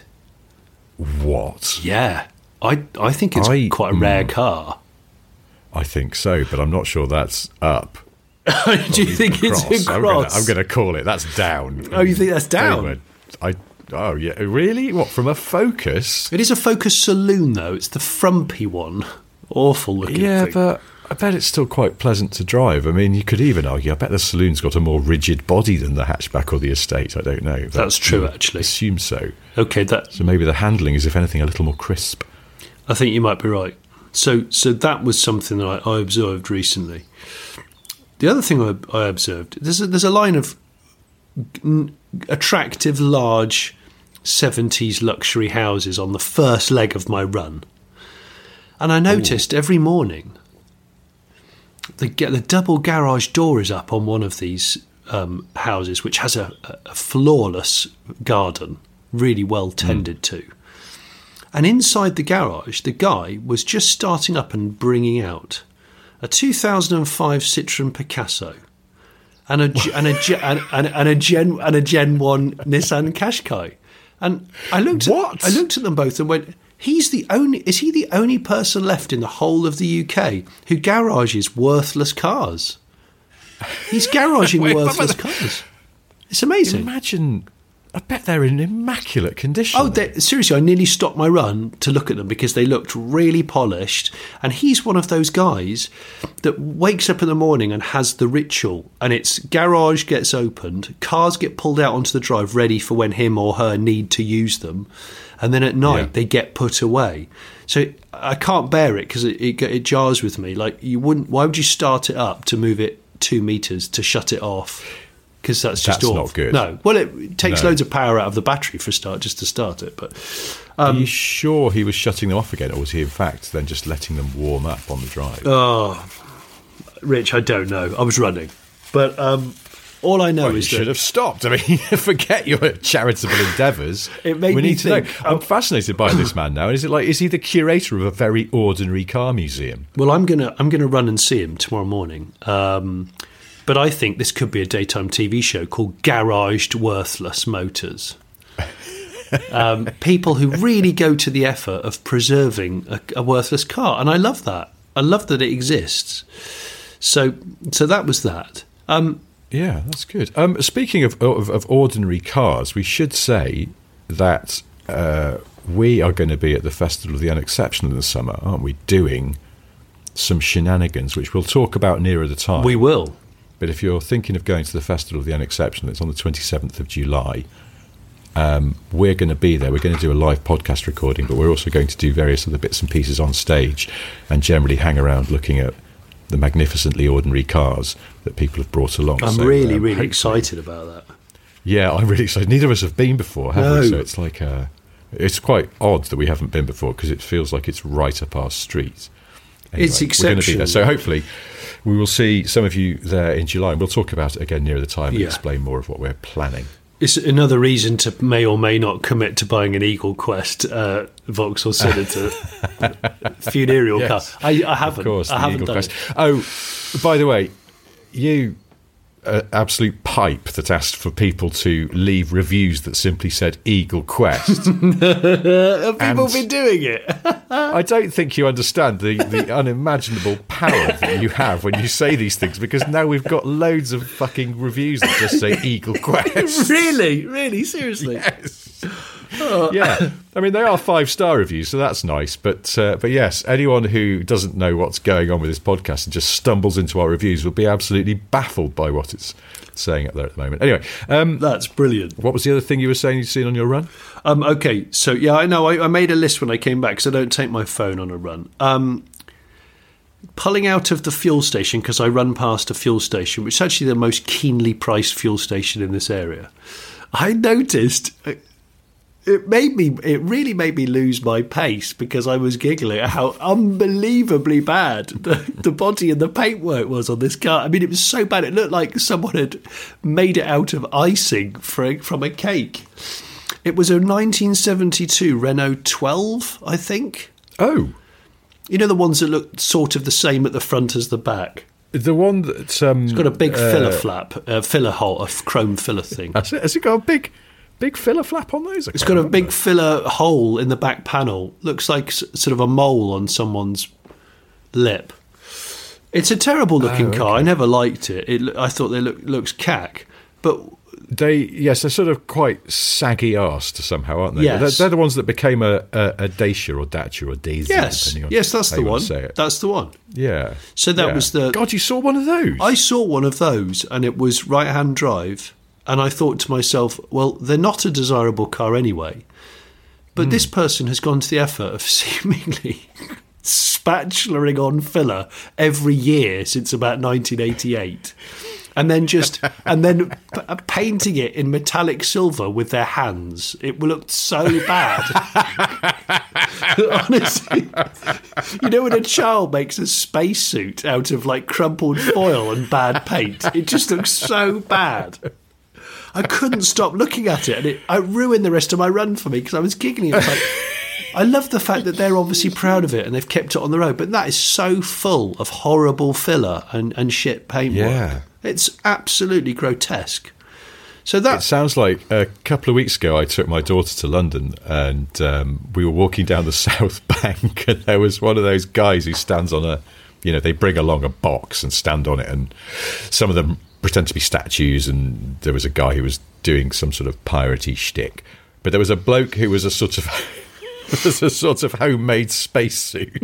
What? Yeah. I I think it's I, quite a rare mm, car. I think so, but I'm not sure that's up. Do you think it's across? I'm gonna, I'm going to call it. That's down. Oh, you think that's down? I. Oh, yeah. Really? What, from a Focus? It is a Focus saloon, though. It's the frumpy one. Awful looking Yeah, thing. but I bet it's still quite pleasant to drive. I mean, you could even argue, I bet the saloon's got a more rigid body than the hatchback or the Estate. I don't know. That's true, actually. I assume so. Okay, that. So maybe the handling is, if anything, a little more crisp. I think you might be right. So so that was something that I, I observed recently. The other thing I, I observed, there's a, there's a line of n- attractive, large seventies luxury houses on the first leg of my run. And I noticed Ooh. every morning the, the double garage door is up on one of these um, houses, which has a, a flawless garden, really well tended mm. to. And inside the garage, the guy was just starting up and bringing out a two thousand five Citroen Picasso and a and a and, and, and a Gen and a Gen one Nissan Qashqai. And I looked what? At, I looked at them both and went, he's the only is he the only person left in the whole of the U K who garages worthless cars? He's garaging Wait, worthless cars. It's amazing. Imagine, I bet they're in immaculate condition. Oh, seriously, I nearly stopped my run to look at them because they looked really polished. And he's one of those guys that wakes up in the morning and has the ritual. And it's garage gets opened, cars get pulled out onto the drive ready for when him or her need to use them. And then at night, yeah. they get put away. So I can't bear it because it, it, it jars with me. Like, you wouldn't. Why would you start it up to move it two metres to shut it off? Because that's just that's off. not good. No, well, it, it takes no. loads of power out of the battery for a start, just to start it. But um, are you sure he was shutting them off again, or was he in fact then just letting them warm up on the drive? Oh, Rich, I don't know. I was running, but um, All I know Well, you is should that have stopped. I mean, forget your charitable endeavours. It made we me need to think- know. I'm fascinated by this man now. Is it like is he the curator of a very ordinary car museum? Well, I'm gonna I'm gonna run and see him tomorrow morning. Um, but I think this could be a daytime T V show called Garaged Worthless Motors. um, people who really go to the effort of preserving a, a worthless car, and I love that. I love that it exists. So, so that was that. Um, Yeah, that's good. Um, speaking of, of of ordinary cars, we should say that uh, we are going to be at the Festival of the Unexceptional in the summer, aren't we? Doing some shenanigans, which we'll talk about nearer the time. we will. But if you're thinking of going to the Festival of the Unexceptional, it's on the twenty-seventh of July. Um, we're going to be there. We're going to do a live podcast recording, but we're also going to do various other bits and pieces on stage and generally hang around looking at the magnificently ordinary cars that people have brought along. I'm So, really, um, really hopefully- excited about that. Yeah, I'm really excited. Neither of us have been before, have No. we? So it's like uh, it's quite odd that we haven't been before because it feels like it's right up our street. It's we're going to be there. exceptional. So hopefully we will see some of you there in July. And we'll talk about it again near the time and Yeah. explain more of what we're planning. It's another reason to may or may not commit to buying an Eagle Quest uh, Vauxhall Senator funereal Yes. car. I, I haven't. Of course, I the haven't Eagle done Quest. it. Oh, by the way, you uh, absolute pipe that asked for people to leave reviews that simply said Eagle Quest. Have people And- been doing it? I don't think you understand the, the unimaginable power that you have when you say these things, because now we've got loads of fucking reviews that just say Eagle Quest. Really? Really? Seriously? Yes. Yeah, I mean they are five star reviews, so that's nice. But uh, but yes, anyone who doesn't know what's going on with this podcast and just stumbles into our reviews will be absolutely baffled by what it's saying up there at the moment. Anyway, um, That's brilliant. what was the other thing you were saying you'd seen on your run? Um, okay, so yeah, I know. I, I made a list when I came back because I don't take my phone on a run. Um, pulling out of the fuel station because I run past a fuel station, which is actually the most keenly priced fuel station in this area. I noticed it made me. It really made me lose my pace because I was giggling at how unbelievably bad the, the body and the paintwork was on this car. I mean, it was so bad. It looked like someone had made it out of icing for a, from a cake. It was a nineteen seventy-two Renault twelve, I think. Oh, You know, the ones that look sort of the same at the front as the back. the one that um, It's got a big uh, filler flap, a filler hole, a chrome filler thing. Has it, has it got a big, big filler flap on those? I It's can't got a remember. big filler hole in the back panel. Looks like s- sort of a mole on someone's lip. It's a terrible looking Oh, car. okay. I never liked it. It lo- I thought they look looks cack, but They yes, they're sort of quite saggy-assed somehow, aren't they? Yes. They're, they're the ones that became a, a, a Dacia or Dacia or Daisy. yes, depending on yes, that's how the you one. want to say it. That's the one. Yeah. So that yeah. was the- God, you saw one of those? I saw one of those, and it was right-hand drive, and I thought to myself, well, they're not a desirable car anyway. But Hmm. this person has gone to the effort of seemingly spatulaing on filler every year since about nineteen eighty-eight. And then just and then p- painting it in metallic silver with their hands. It looked so bad. Honestly, you know when a child makes a spacesuit out of like crumpled foil and bad paint, it just looks so bad. I couldn't stop looking at it, and it, it ruined the rest of my run for me because I was giggling. It was like, I love the fact that they're obviously proud of it and they've kept it on the road, but that is so full of horrible filler and, and shit paintwork. Yeah. It's absolutely grotesque. So It that sounds like a couple of weeks ago I took my daughter to London and um, we were walking down the South Bank and there was one of those guys who stands on a, you know, they bring along a box and stand on it, and some of them pretend to be statues, and there was a guy who was doing some sort of piratey shtick. But there was a bloke who was a sort of was a sort of homemade spacesuit.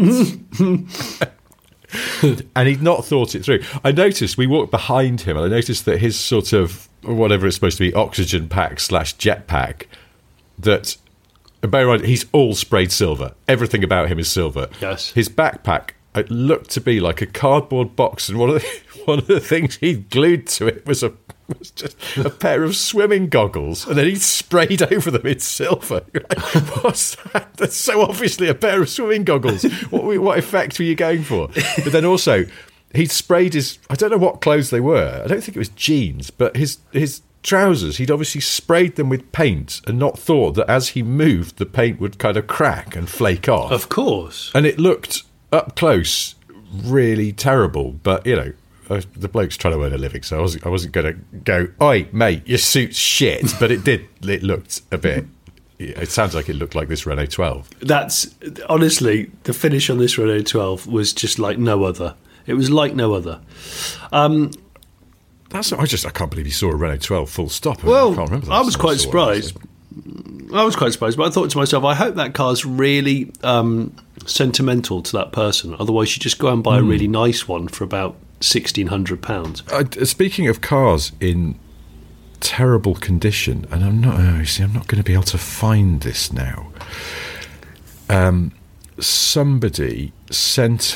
And he'd not thought it through. I noticed, we walked behind him, and I noticed that his sort of, whatever it's supposed to be, oxygen pack slash jetpack, that, and bear in mind, he's all sprayed silver. Everything about him is silver. Yes. His backpack, it looked to be like a cardboard box, and one of the, one of the things he'd glued to it was a was just a pair of swimming goggles, and then he sprayed over them in silver. You're like, what's that? That's so obviously a pair of swimming goggles. What, what effect were you going for? But then also, he'd sprayed his, I don't know what clothes they were. I don't think it was jeans, but his his trousers, he'd obviously sprayed them with paint and not thought that as he moved, the paint would kind of crack and flake off. Of course. And it looked up close really terrible, but, you know, uh, the bloke's trying to earn a living, so I wasn't, I wasn't going to go, oi, mate, your suit's shit. But it did, it looked a bit, it sounds like it looked like this Renault twelve. That's, honestly, the finish on this Renault twelve was just like no other. It was like no other. Um... That's I just I can't believe you saw a Renault twelve full stop. I well, I can't remember that. I was quite surprised. I was quite surprised, but I thought to myself, I hope that car's really um, sentimental to that person. Otherwise, you just go and buy mm. a really nice one for about sixteen hundred pounds. Uh, speaking of cars in terrible condition, and I'm not. Oh, you see, I'm not going to be able to find this now. Um, somebody sent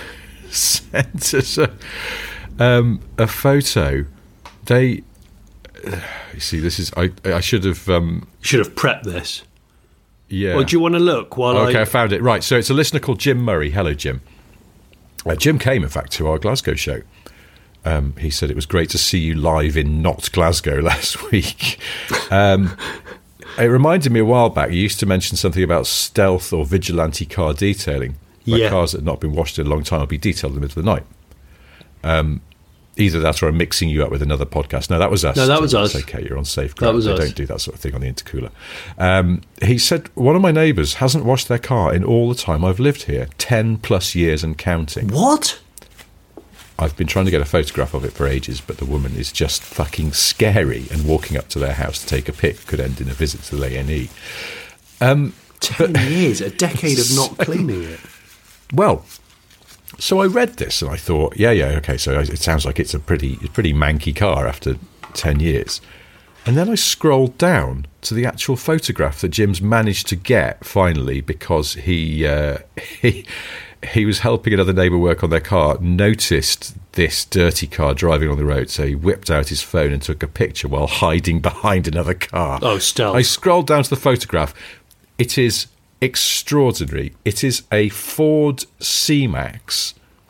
sent us a. Um, a photo. They, uh, you see, this is. I. I should have. Um, should have prepped this. Yeah. Or do you want to look while okay, I? I found it. Right. So it's a listener called Jim Murray. Hello, Jim. Uh, Jim came, in fact, to our Glasgow show. Um, he said it was great to see you live in not Glasgow last week. Um, it reminded me a while back. You used to mention something about stealth or vigilante car detailing, where yeah. cars that have not been washed in a long time will be detailed in the middle of the night. Um, either that or I'm mixing you up with another podcast. No, that was us. No, that was us. That's okay, you're on safe ground. That was they us. Don't do that sort of thing on the intercooler. Um, he said, one of my neighbours hasn't washed their car in all the time I've lived here, ten plus years and counting. What? I've been trying to get a photograph of it for ages, but the woman is just fucking scary, and walking up to their house to take a pic could end in a visit to the A and E. Um, ten but, years, a decade of not cleaning it. Well... So I read this and I thought, yeah, yeah, okay, so it sounds like it's a pretty pretty manky car after ten years. And then I scrolled down to the actual photograph that Jim's managed to get finally, because he uh, he he was helping another neighbour work on their car, noticed this dirty car driving on the road, so he whipped out his phone and took a picture while hiding behind another car. Oh, stealth. I scrolled down to the photograph. It is... extraordinary. It is a Ford C-Max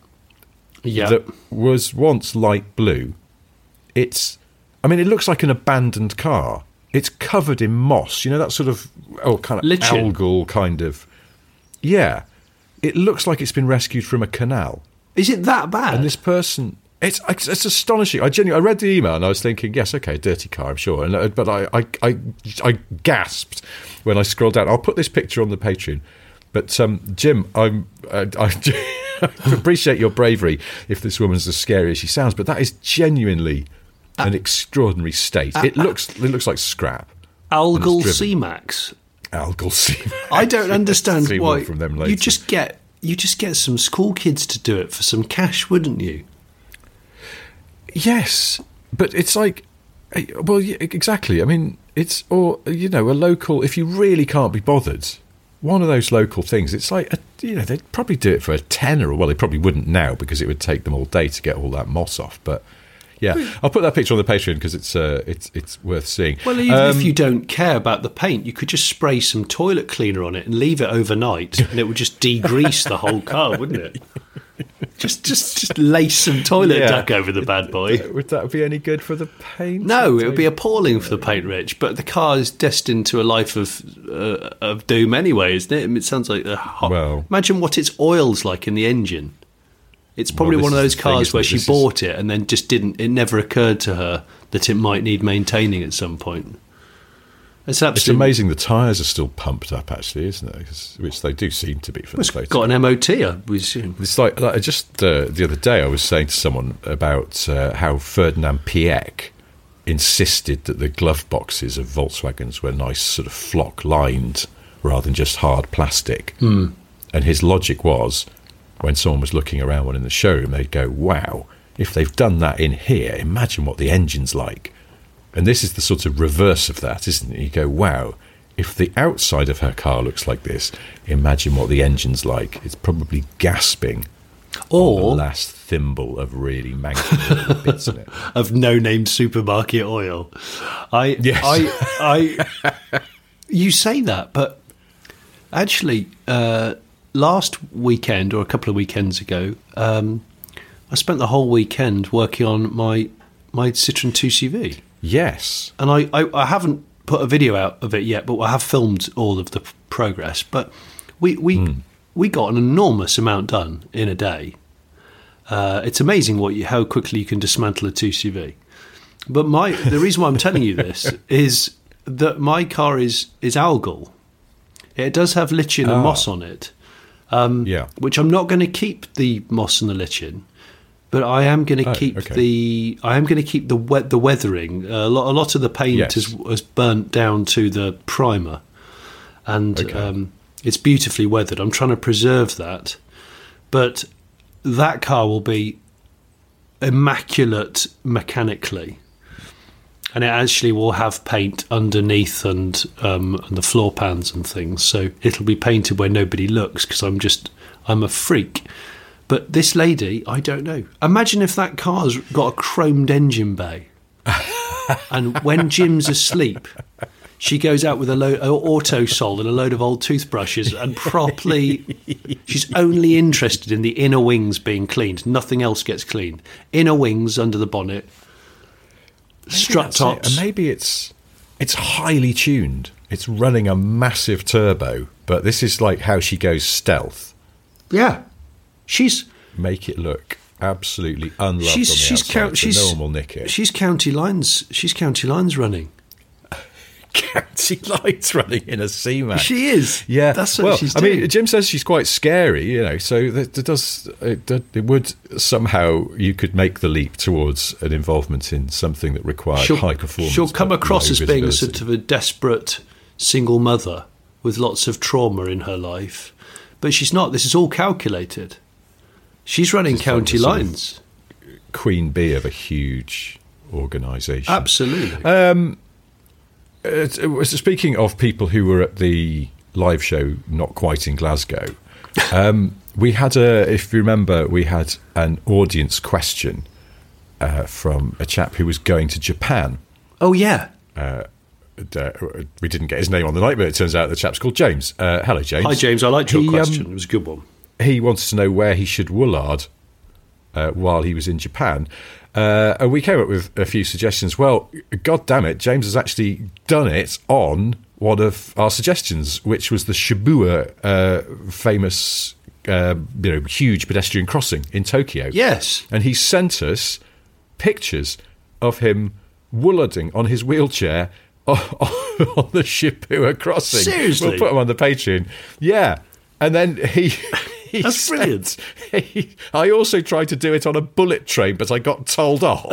yeah. that was once light blue. It's, I mean, it looks like an abandoned car. It's covered in moss, you know, that sort of, oh, kind of Lichen. algal kind of, yeah. It looks like it's been rescued from a canal. Is it that bad? And this person... It's it's astonishing. I genuinely, I read the email and I was thinking, yes, okay, dirty car, I'm sure. And uh, but I, I I I gasped when I scrolled down. I'll put this picture on the Patreon. But um, Jim, I'm uh, I, I appreciate your bravery. If this woman's as scary as she sounds, but that is genuinely uh, an extraordinary state. Uh, it looks it looks like scrap. Algal C-Max. Algal C-Max. I don't understand why. From them later. You just get you just get some school kids to do it for some cash, wouldn't you? Yes, but it's like, well, yeah, exactly. I mean, it's, or, you know, a local, if you really can't be bothered, one of those local things, it's like, a, you know, they'd probably do it for a tenner, or, well, they probably wouldn't now because it would take them all day to get all that moss off. But yeah, I'll put that picture on the Patreon because it's, uh, it's, it's worth seeing. Well, even um, if you don't care about the paint, you could just spray some toilet cleaner on it and leave it overnight, and it would just degrease the whole car, wouldn't it? Just, just, just lace some toilet yeah. duck over the bad boy. Would that be any good for the paint? No, it would be appalling for the paint, Rich. But the car is destined to a life of uh, of doom anyway, isn't it? It sounds like a hot. Well, imagine what its oil's like in the engine. It's probably well, one of those thing, cars where she this bought is... it and then just didn't. It never occurred to her that it might need maintaining at some point. It's, it's amazing the tyres are still pumped up, actually, isn't it? Which they do seem to be for it's the photo. Got an M O T, I assume. It's like, like just uh, the other day I was saying to someone about uh, how Ferdinand Piëch insisted that the glove boxes of Volkswagens were nice sort of flock lined rather than just hard plastic. Mm. And his logic was, when someone was looking around one in the showroom, they'd go, wow, if they've done that in here, imagine what the engine's like. And this is the sort of reverse of that, isn't it? You go, wow, if the outside of her car looks like this, imagine what the engine's like. It's probably gasping or on the last thimble of really manky bits in it. Of no-name supermarket oil. I, yes. I, I, you say that, but actually, uh, last weekend or a couple of weekends ago, um, I spent the whole weekend working on my my Citroen two C V. Yes. And I, I, I haven't put a video out of it yet, but I have filmed all of the p- progress. But we we mm. we got an enormous amount done in a day. Uh, it's amazing what you, how quickly you can dismantle a two C V. But my the reason why I'm telling you this is that my car is is algal. It does have lichen and ah. moss on it, um, yeah. which I'm not going to keep the moss and the lichen, but I am going to oh, keep okay. the I am going to keep the we- the weathering. Uh, a lot a lot of the paint yes. has has burnt down to the primer, and okay. um, it's beautifully weathered. I'm trying to preserve that, but that car will be immaculate mechanically. And it actually will have paint underneath and um, and the floor pans and things. So it'll be painted where nobody looks because I'm just, I'm a freak. But this lady, I don't know. Imagine if that car's got a chromed engine bay. And when Jim's asleep, she goes out with a load of Autosol and a load of old toothbrushes and properly, she's only interested in the inner wings being cleaned. Nothing else gets cleaned. Inner wings under the bonnet. Maybe strut tops, and maybe it's it's highly tuned. It's running a massive turbo, but this is like how she goes stealth. Yeah, she's make it look absolutely unloved. She's on the she's outside, count, so she's no one will nick it. She's county lines. She's county lines running. County lines running in a C-Max. She is. Yeah, that's what well, she's I doing. mean, Jim says she's quite scary, you know. So that, that does it, it would somehow you could make the leap towards an involvement in something that requires she'll, high performance. She'll come across as being a visibility. sort of a desperate single mother with lots of trauma in her life, but she's not. This is all calculated. She's running She's county sort of lines. Queen bee of a huge organisation. Absolutely. Um, uh, speaking of people who were at the live show, not quite in Glasgow, um, we had a. If you remember, we had an audience question uh, from a chap who was going to Japan. Oh yeah. Uh, uh, we didn't get his name on the night, but it turns out the chap's called James. Uh, hello, James. Hi, James. I liked your he, question. Um, it was a good one. He wanted to know where he should woolard uh, while he was in Japan. Uh, and we came up with a few suggestions. Well, God damn it, James has actually done it on one of our suggestions, which was the Shibuya uh, famous, uh, you know, huge pedestrian crossing in Tokyo. Yes. And he sent us pictures of him woolarding on his wheelchair on, on the Shibuya crossing. Seriously? We'll put him on the Patreon. Yeah. And then he... he That's said, brilliant. He, I also tried to do it on a bullet train, but I got told off.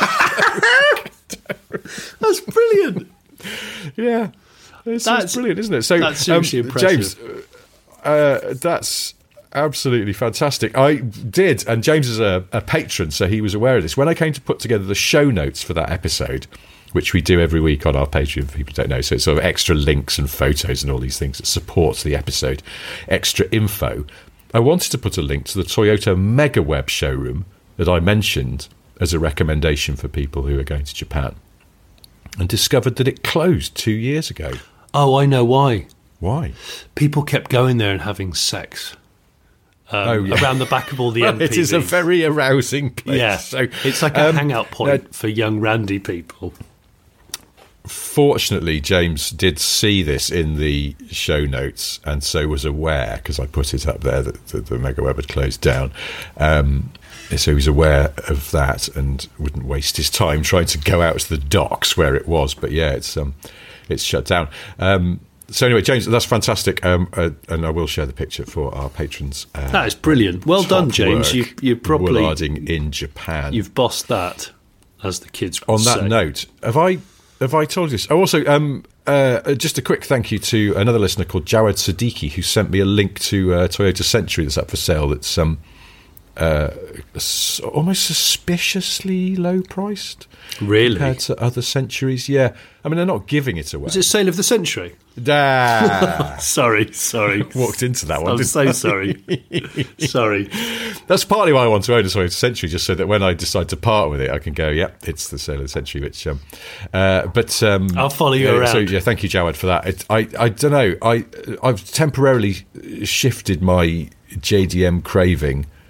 That's brilliant. Yeah. It's, That's- it's brilliant, isn't it? So, that's seriously um, impressive. James, uh, that's absolutely fantastic. I did, and James is a, a patron, so he was aware of this. When I came to put together the show notes for that episode, which we do every week on our Patreon for people who don't know, so it's sort of extra links and photos and all these things that support the episode, extra info, I wanted to put a link to the Toyota MegaWeb showroom that I mentioned as a recommendation for people who are going to Japan, and discovered that it closed two years ago. Oh, I know why. Why? People kept going there and having sex. Um, Oh, yeah. Around the back of all the Well, M P Vs. it is a very arousing place. Yeah, So, it's like a um, hangout point uh, for young randy people. Fortunately, James did see this in the show notes, and so was aware, because I put it up there, that, that the MegaWeb had closed down. Um, so he was aware of that and wouldn't waste his time trying to go out to the docks where it was. But yeah, it's um, it's shut down. Um, so anyway, James, that's fantastic, um, uh, and I will share the picture for our patrons. Uh, That is brilliant. Well top done, James. work You you probably woolarding in Japan. you've bossed that, as the kids would On that say. note, have I have I told you this? Oh, also, um, uh, just a quick thank you to another listener called Jawad Siddiqui, who sent me a link to uh, Toyota Century that's up for sale. That's um, uh, s- almost suspiciously low priced, Really? compared to other Centuries. Yeah, I mean they're not giving it away. Was it sale of the century? Ah, Sorry, sorry. walked into that one. I'm didn't so I? sorry. Sorry. That's partly why I want to own a Toyota Century, just so that when I decide to part with it, I can go, yep, it's the sale of the century. Which, um, uh, but um, I'll follow you yeah, around. So yeah, thank you, Jawad, for that. It, I, I don't know. I, I've temporarily shifted my J D M craving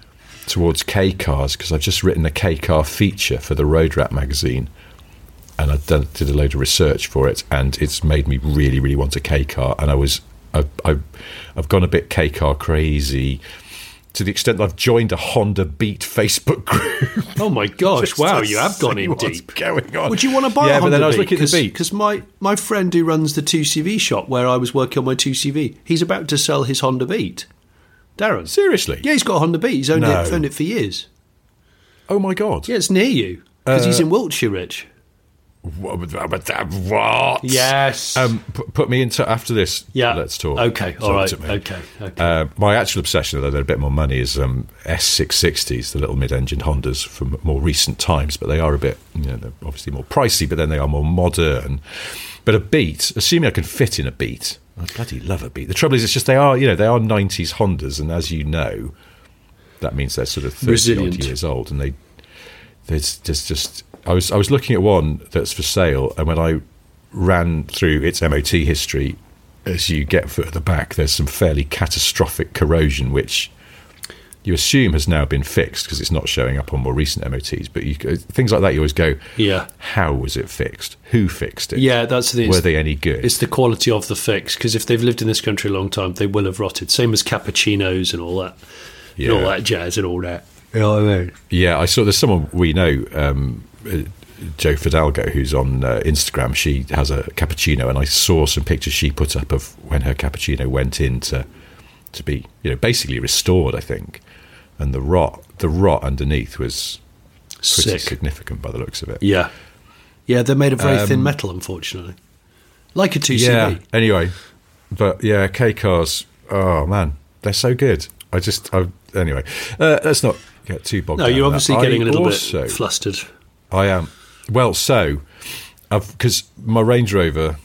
towards K cars because I've just written a K car feature for the Road Rat magazine, and I done, did a load of research for it, and it's made me really, really want a K car. And I was, I, I, I've gone a bit K car crazy, to the extent that I've joined a Honda Beat Facebook group. Oh my gosh! Wow, you have gone in deep. Going on? Would you want to buy yeah, a Honda but then I was Beat? looking at the Beat because my my friend who runs the two C V shop where I was working on my two C V, he's about to sell his Honda Beat. Darren, seriously? Yeah, he's got a Honda Beat. He's owned, No. it, owned it for years. Oh my god! Yeah, it's near you because Uh, he's in Wiltshire, Rich. What? Yes. Um, p- put me into after this. Yeah. Let's talk. Okay. Talk All right. to me. Okay. Okay. Uh, my actual obsession, although they're a bit more money, is um, S six sixties, the little mid-engine Hondas from more recent times, but they are a bit, you know, they're obviously more pricey, but then they are more modern. But a Beat, assuming I can fit in a Beat, I bloody love a Beat. The trouble is, it's just they are, you know, they are nineties Hondas, and as you know, that means they're sort of thirty Resilient. odd years old, and they, there's just, just. I was I was looking at one that's for sale, and when I ran through its M O T history, as you get further back, there's some fairly catastrophic corrosion, which you assume has now been fixed because it's not showing up on more recent M O Ts. But you, things like that, you always go, Yeah. how was it fixed? Who fixed it? Yeah, that's the. Were they any good? It's the quality of the fix, because if they've lived in this country a long time, they will have rotted. Same as cappuccinos and all that, Yeah. and all that jazz and all that. You know what I mean? Yeah, I saw there's someone we know, um, uh, Joe Fidalgo, who's on uh, Instagram. She has a cappuccino, and I saw some pictures she put up of when her cappuccino went in to to be, you know, basically restored, I think. And the rot, the rot underneath was pretty Sick. significant by the looks of it. Yeah. Yeah, they're made of very Um, thin metal, unfortunately. Like a two C V. Yeah. Anyway, but yeah, K cars. Oh man, they're so good. I just, I, anyway, uh, let's not get too bogged No, down. you're in that. obviously getting I a little also, bit flustered. I am. Well, so, because my Range Rover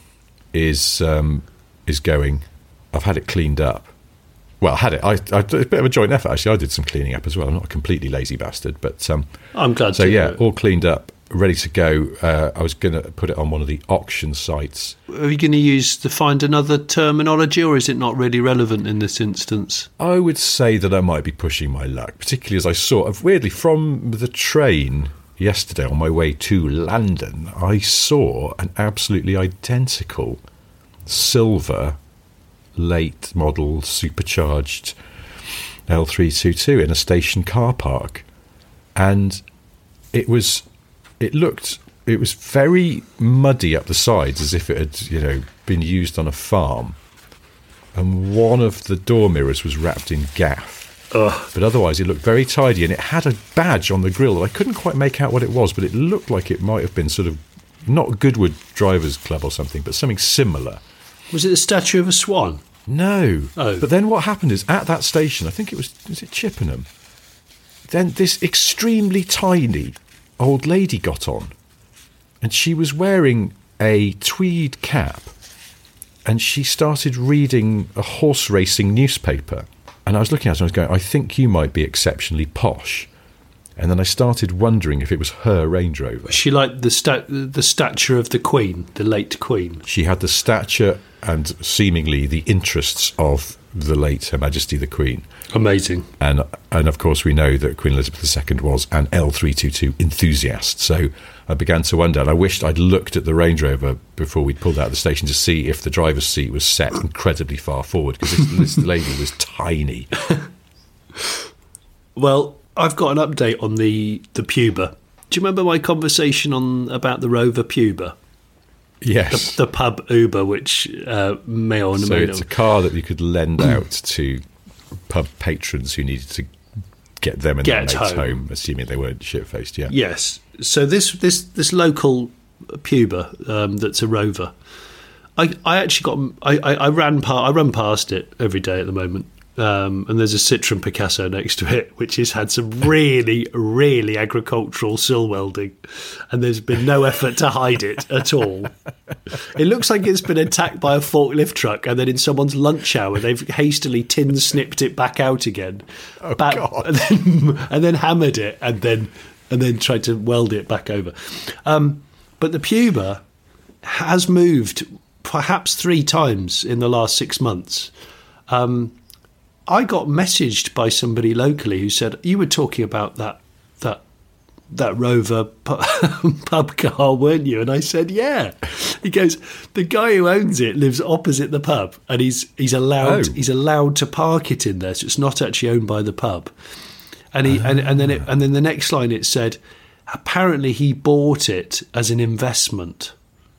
is um, is going. I've had it cleaned up. Well, I had it. I, I a bit of a joint effort actually. I did some cleaning up as well. I'm not a completely lazy bastard, but um, I'm glad so to yeah, hear it. all cleaned up, ready to go. Uh, I was going to put it on one of the auction sites. Are you going to use to find another terminology, or is it not really relevant in this instance? I would say that I might be pushing my luck, particularly as I saw, of weirdly, from the train yesterday on my way to London, I saw an absolutely identical silver late model supercharged L three twenty-two in a station car park. And it was, it looked, it was very muddy up the sides, as if it had, you know, been used on a farm. And one of the door mirrors was wrapped in gaff. Ugh. But otherwise it looked very tidy, and it had a badge on the grille that I couldn't quite make out what it was, but it looked like it might have been sort of, not Goodwood Drivers Club or something, but something similar. Was it the statue of a swan? No. Oh. But then what happened is, at that station, I think it was, was it Chippenham? Then this extremely tiny old lady got on, and she was wearing a tweed cap, and she started reading a horse racing newspaper. And I was looking at her and I was going, I think you might be exceptionally posh. And then I started wondering if it was her Range Rover. Was she like the sta- the stature of the Queen, the late Queen? She had the stature and seemingly the interests of the late Her Majesty the Queen. Amazing. And and of course we know that Queen Elizabeth the Second was an L three twenty-two enthusiast. So I began to wonder, and I wished I'd looked at the Range Rover before we'd pulled out of the station to see if the driver's seat was set incredibly far forward, because this, this lady was tiny. Well, I've got an update on the, the Puba. Do you remember my conversation on about the Rover Puba? Yes. The, the pub Uber, which uh, may or So may it's a not. car that you could lend out to pub patrons who needed to get them and Get their mates home. home, assuming they weren't shit-faced, yeah. Yes. So this this this local Puba um, that's a Rover. I, I actually got I, I, I ran past I run past it every day at the moment. Um, and there's a Citroen Picasso next to it, which has had some really, really agricultural sill welding, and there's been no effort to hide it at all. It looks like it's been attacked by a forklift truck, and then in someone's lunch hour, they've hastily tin snipped it back out again, Oh, back, God. and then and then hammered it, and then and then tried to weld it back over. Um, but the Puba has moved perhaps three times in the last six months. Um, I got messaged by somebody locally who said, you were talking about that that that Rover pu- pub car, weren't you? And I said, yeah. He goes, the guy who owns it lives opposite the pub, and he's he's allowed Oh. he's allowed to park it in there, so it's not actually owned by the pub. And he and, and then it, and then the next line it said, apparently he bought it as an investment.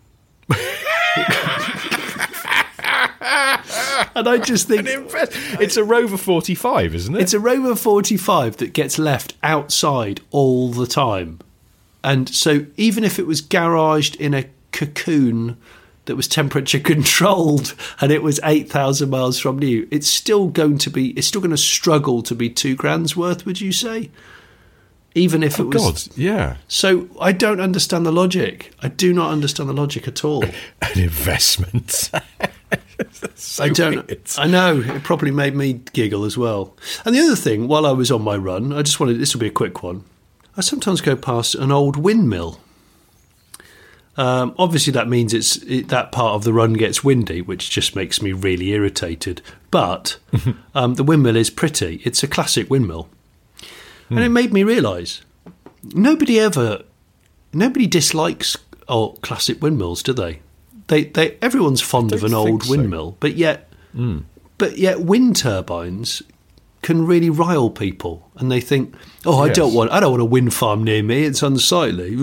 And I just think It's a Rover forty-five, isn't it? it's a Rover forty-five that gets left outside all the time. And so even if it was garaged in a cocoon that was temperature controlled and it was eight thousand miles from new, it's still going to be, it's still going to struggle to be two grand's worth, would you say? Even if it oh, was. God, yeah. So I don't understand the logic. I do not understand the logic at all. An investment. So I don't. weird. I know it probably made me giggle as well. And the other thing, while I was on my run, I just wanted this will be a quick one. I sometimes go past an old windmill. Um, obviously, that means it's it, that part of the run gets windy, which just makes me really irritated. But um, the windmill is pretty. It's a classic windmill, and it made me realise nobody ever, nobody dislikes oh, classic windmills, do they? They, they, everyone's fond of an don't old think so. windmill, but yet, mm. but yet, wind turbines can really rile people, and they think, "Oh, I Yes. don't want, I don't want a wind farm near me. It's unsightly."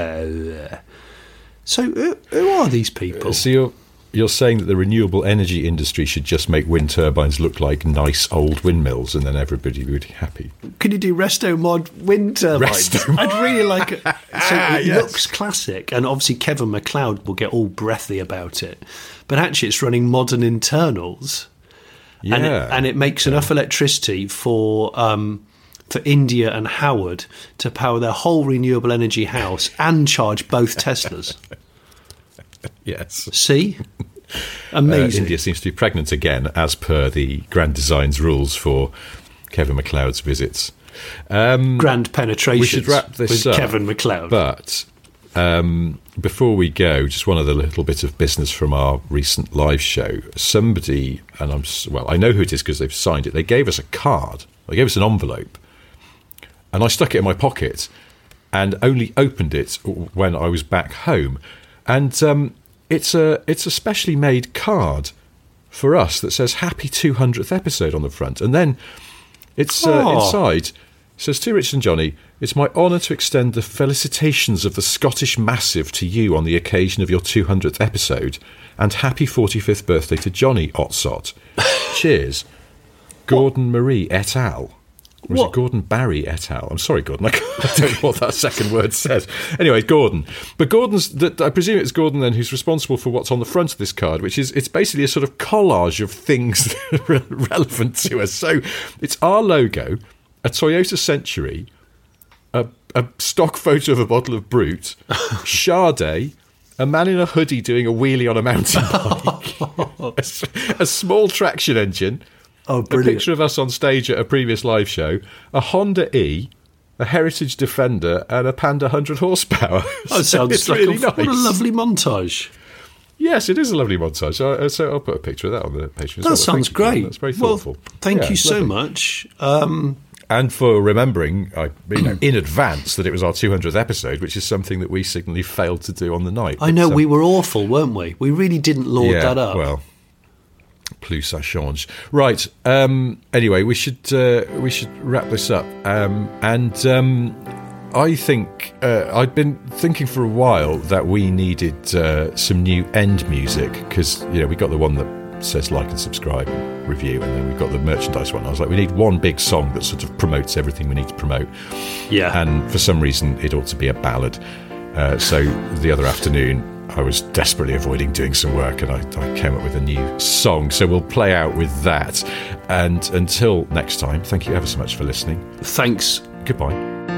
So, who, who are these people? So you're, you're saying that the renewable energy industry should just make wind turbines look like nice old windmills, and then everybody would be happy. Could you do resto mod wind turbines? Resto I'd really like it. So it Yes. looks classic, and obviously Kevin MacLeod will get all breathy about it. But actually, it's running modern internals, Yeah. and it, and it makes enough electricity for um, for India and Howard to power their whole renewable energy house and charge both Teslas. Yes. See, Uh, amazing. India seems to be pregnant again, as per the Grand Design's rules for Kevin MacLeod's visits. Um, Grand penetration. we should wrap this with up. Kevin MacLeod. But um, before we go, just one other little bit of business from our recent live show. Somebody, and I'm s- well, I know who it is because they've signed it. They gave us a card. They gave us an envelope, and I stuck it in my pocket, and only opened it when I was back home. And um, it's a it's a specially made card for us that says "Happy two hundredth episode" on the front, and then it's uh, Oh. inside. It says, "To Rich and Johnny, it's my honour to extend the felicitations of the Scottish Massive to you on the occasion of your two hundredth episode, and happy forty-fifth birthday to Johnny Otsot. Cheers, Gordon Marie et al." Or is What? it Gordon Barry et al? I'm sorry, Gordon. I can't- I don't know what that second word says. Anyway, Gordon. But Gordon's, th- I presume it's Gordon then who's responsible for what's on the front of this card, which is, it's basically a sort of collage of things that are relevant to us. So it's our logo, a Toyota Century, a, a stock photo of a bottle of Brut, Sade, a man in a hoodie doing a wheelie on a mountain bike, a, s- a small traction engine, Oh, a brilliant. picture of us on stage at a previous live show, a Honda E, a Heritage Defender, and a Panda one hundred horsepower. Oh, it So sounds it's like really a, nice. what a lovely montage. Yes, it is a lovely montage. So, so I'll put a picture of that on the page. as That well. sounds Thank you, great. That's very well, thoughtful. thank Yeah, you it's so lovely. much. Um, And for remembering, I, you know, in advance that it was our two hundredth episode, which is something that we signally failed to do on the night. I know But, um, we were awful, weren't we? We really didn't lord yeah, that up. Well, plus ça change. Right. Um, anyway, we should uh, we should wrap this up. Um, and um, I think uh, I'd been thinking for a while that we needed uh, some new end music because you know we got the one that says like and subscribe and review, and then we've got the merchandise one. I was like, we need one big song that sort of promotes everything we need to promote. Yeah. And for some reason, it ought to be a ballad. Uh, so the other afternoon, I was desperately avoiding doing some work, and I, I came up with a new song. So we'll play out with that. And until next time, thank you ever so much for listening. Thanks. Goodbye.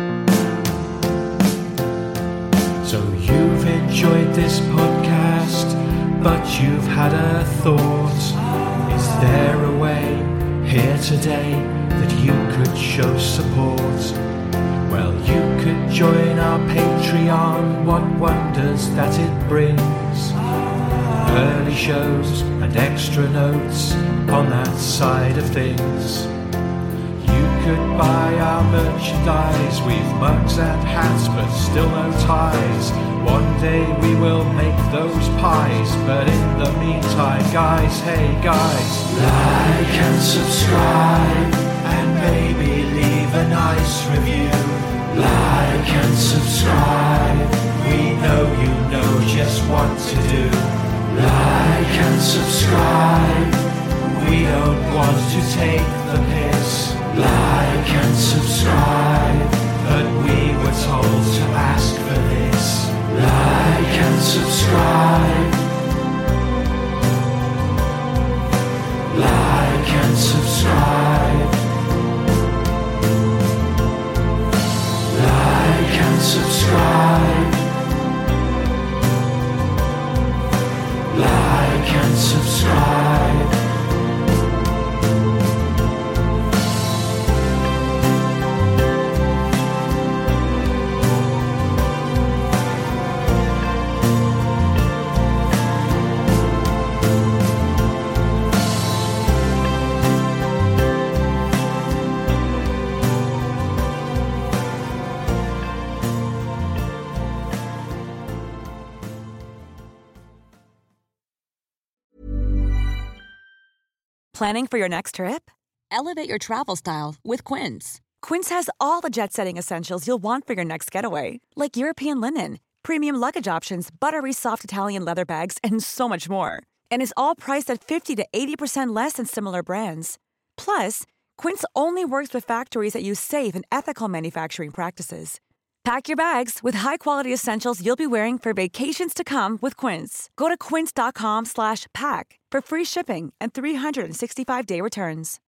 So you've enjoyed this podcast, but you've had a thought. Is there a way here today that you could show support? Well, you could join our Patreon, what wonders that it brings. early shows and extra notes on that side of things. You could buy our merchandise, we've mugs and hats but still no ties. One day we will make those pies, but in the meantime, guys, hey guys, like and subscribe, and maybe leave a nice review. Like and subscribe, we know you know just what to do. Like and subscribe, we don't want to take the piss. Like and subscribe, but we were told to ask for this. Like and subscribe. Like and subscribe. Like and subscribe. Like and subscribe. Planning for your next trip? Elevate your travel style with Quince. Quince has all the jet-setting essentials you'll want for your next getaway, like European linen, premium luggage options, buttery soft Italian leather bags, and so much more. And is all priced at fifty to eighty percent less than similar brands. Plus, Quince only works with factories that use safe and ethical manufacturing practices. Pack your bags with high-quality essentials you'll be wearing for vacations to come with Quince. Go to quince.com slash pack for free shipping and three sixty-five day returns.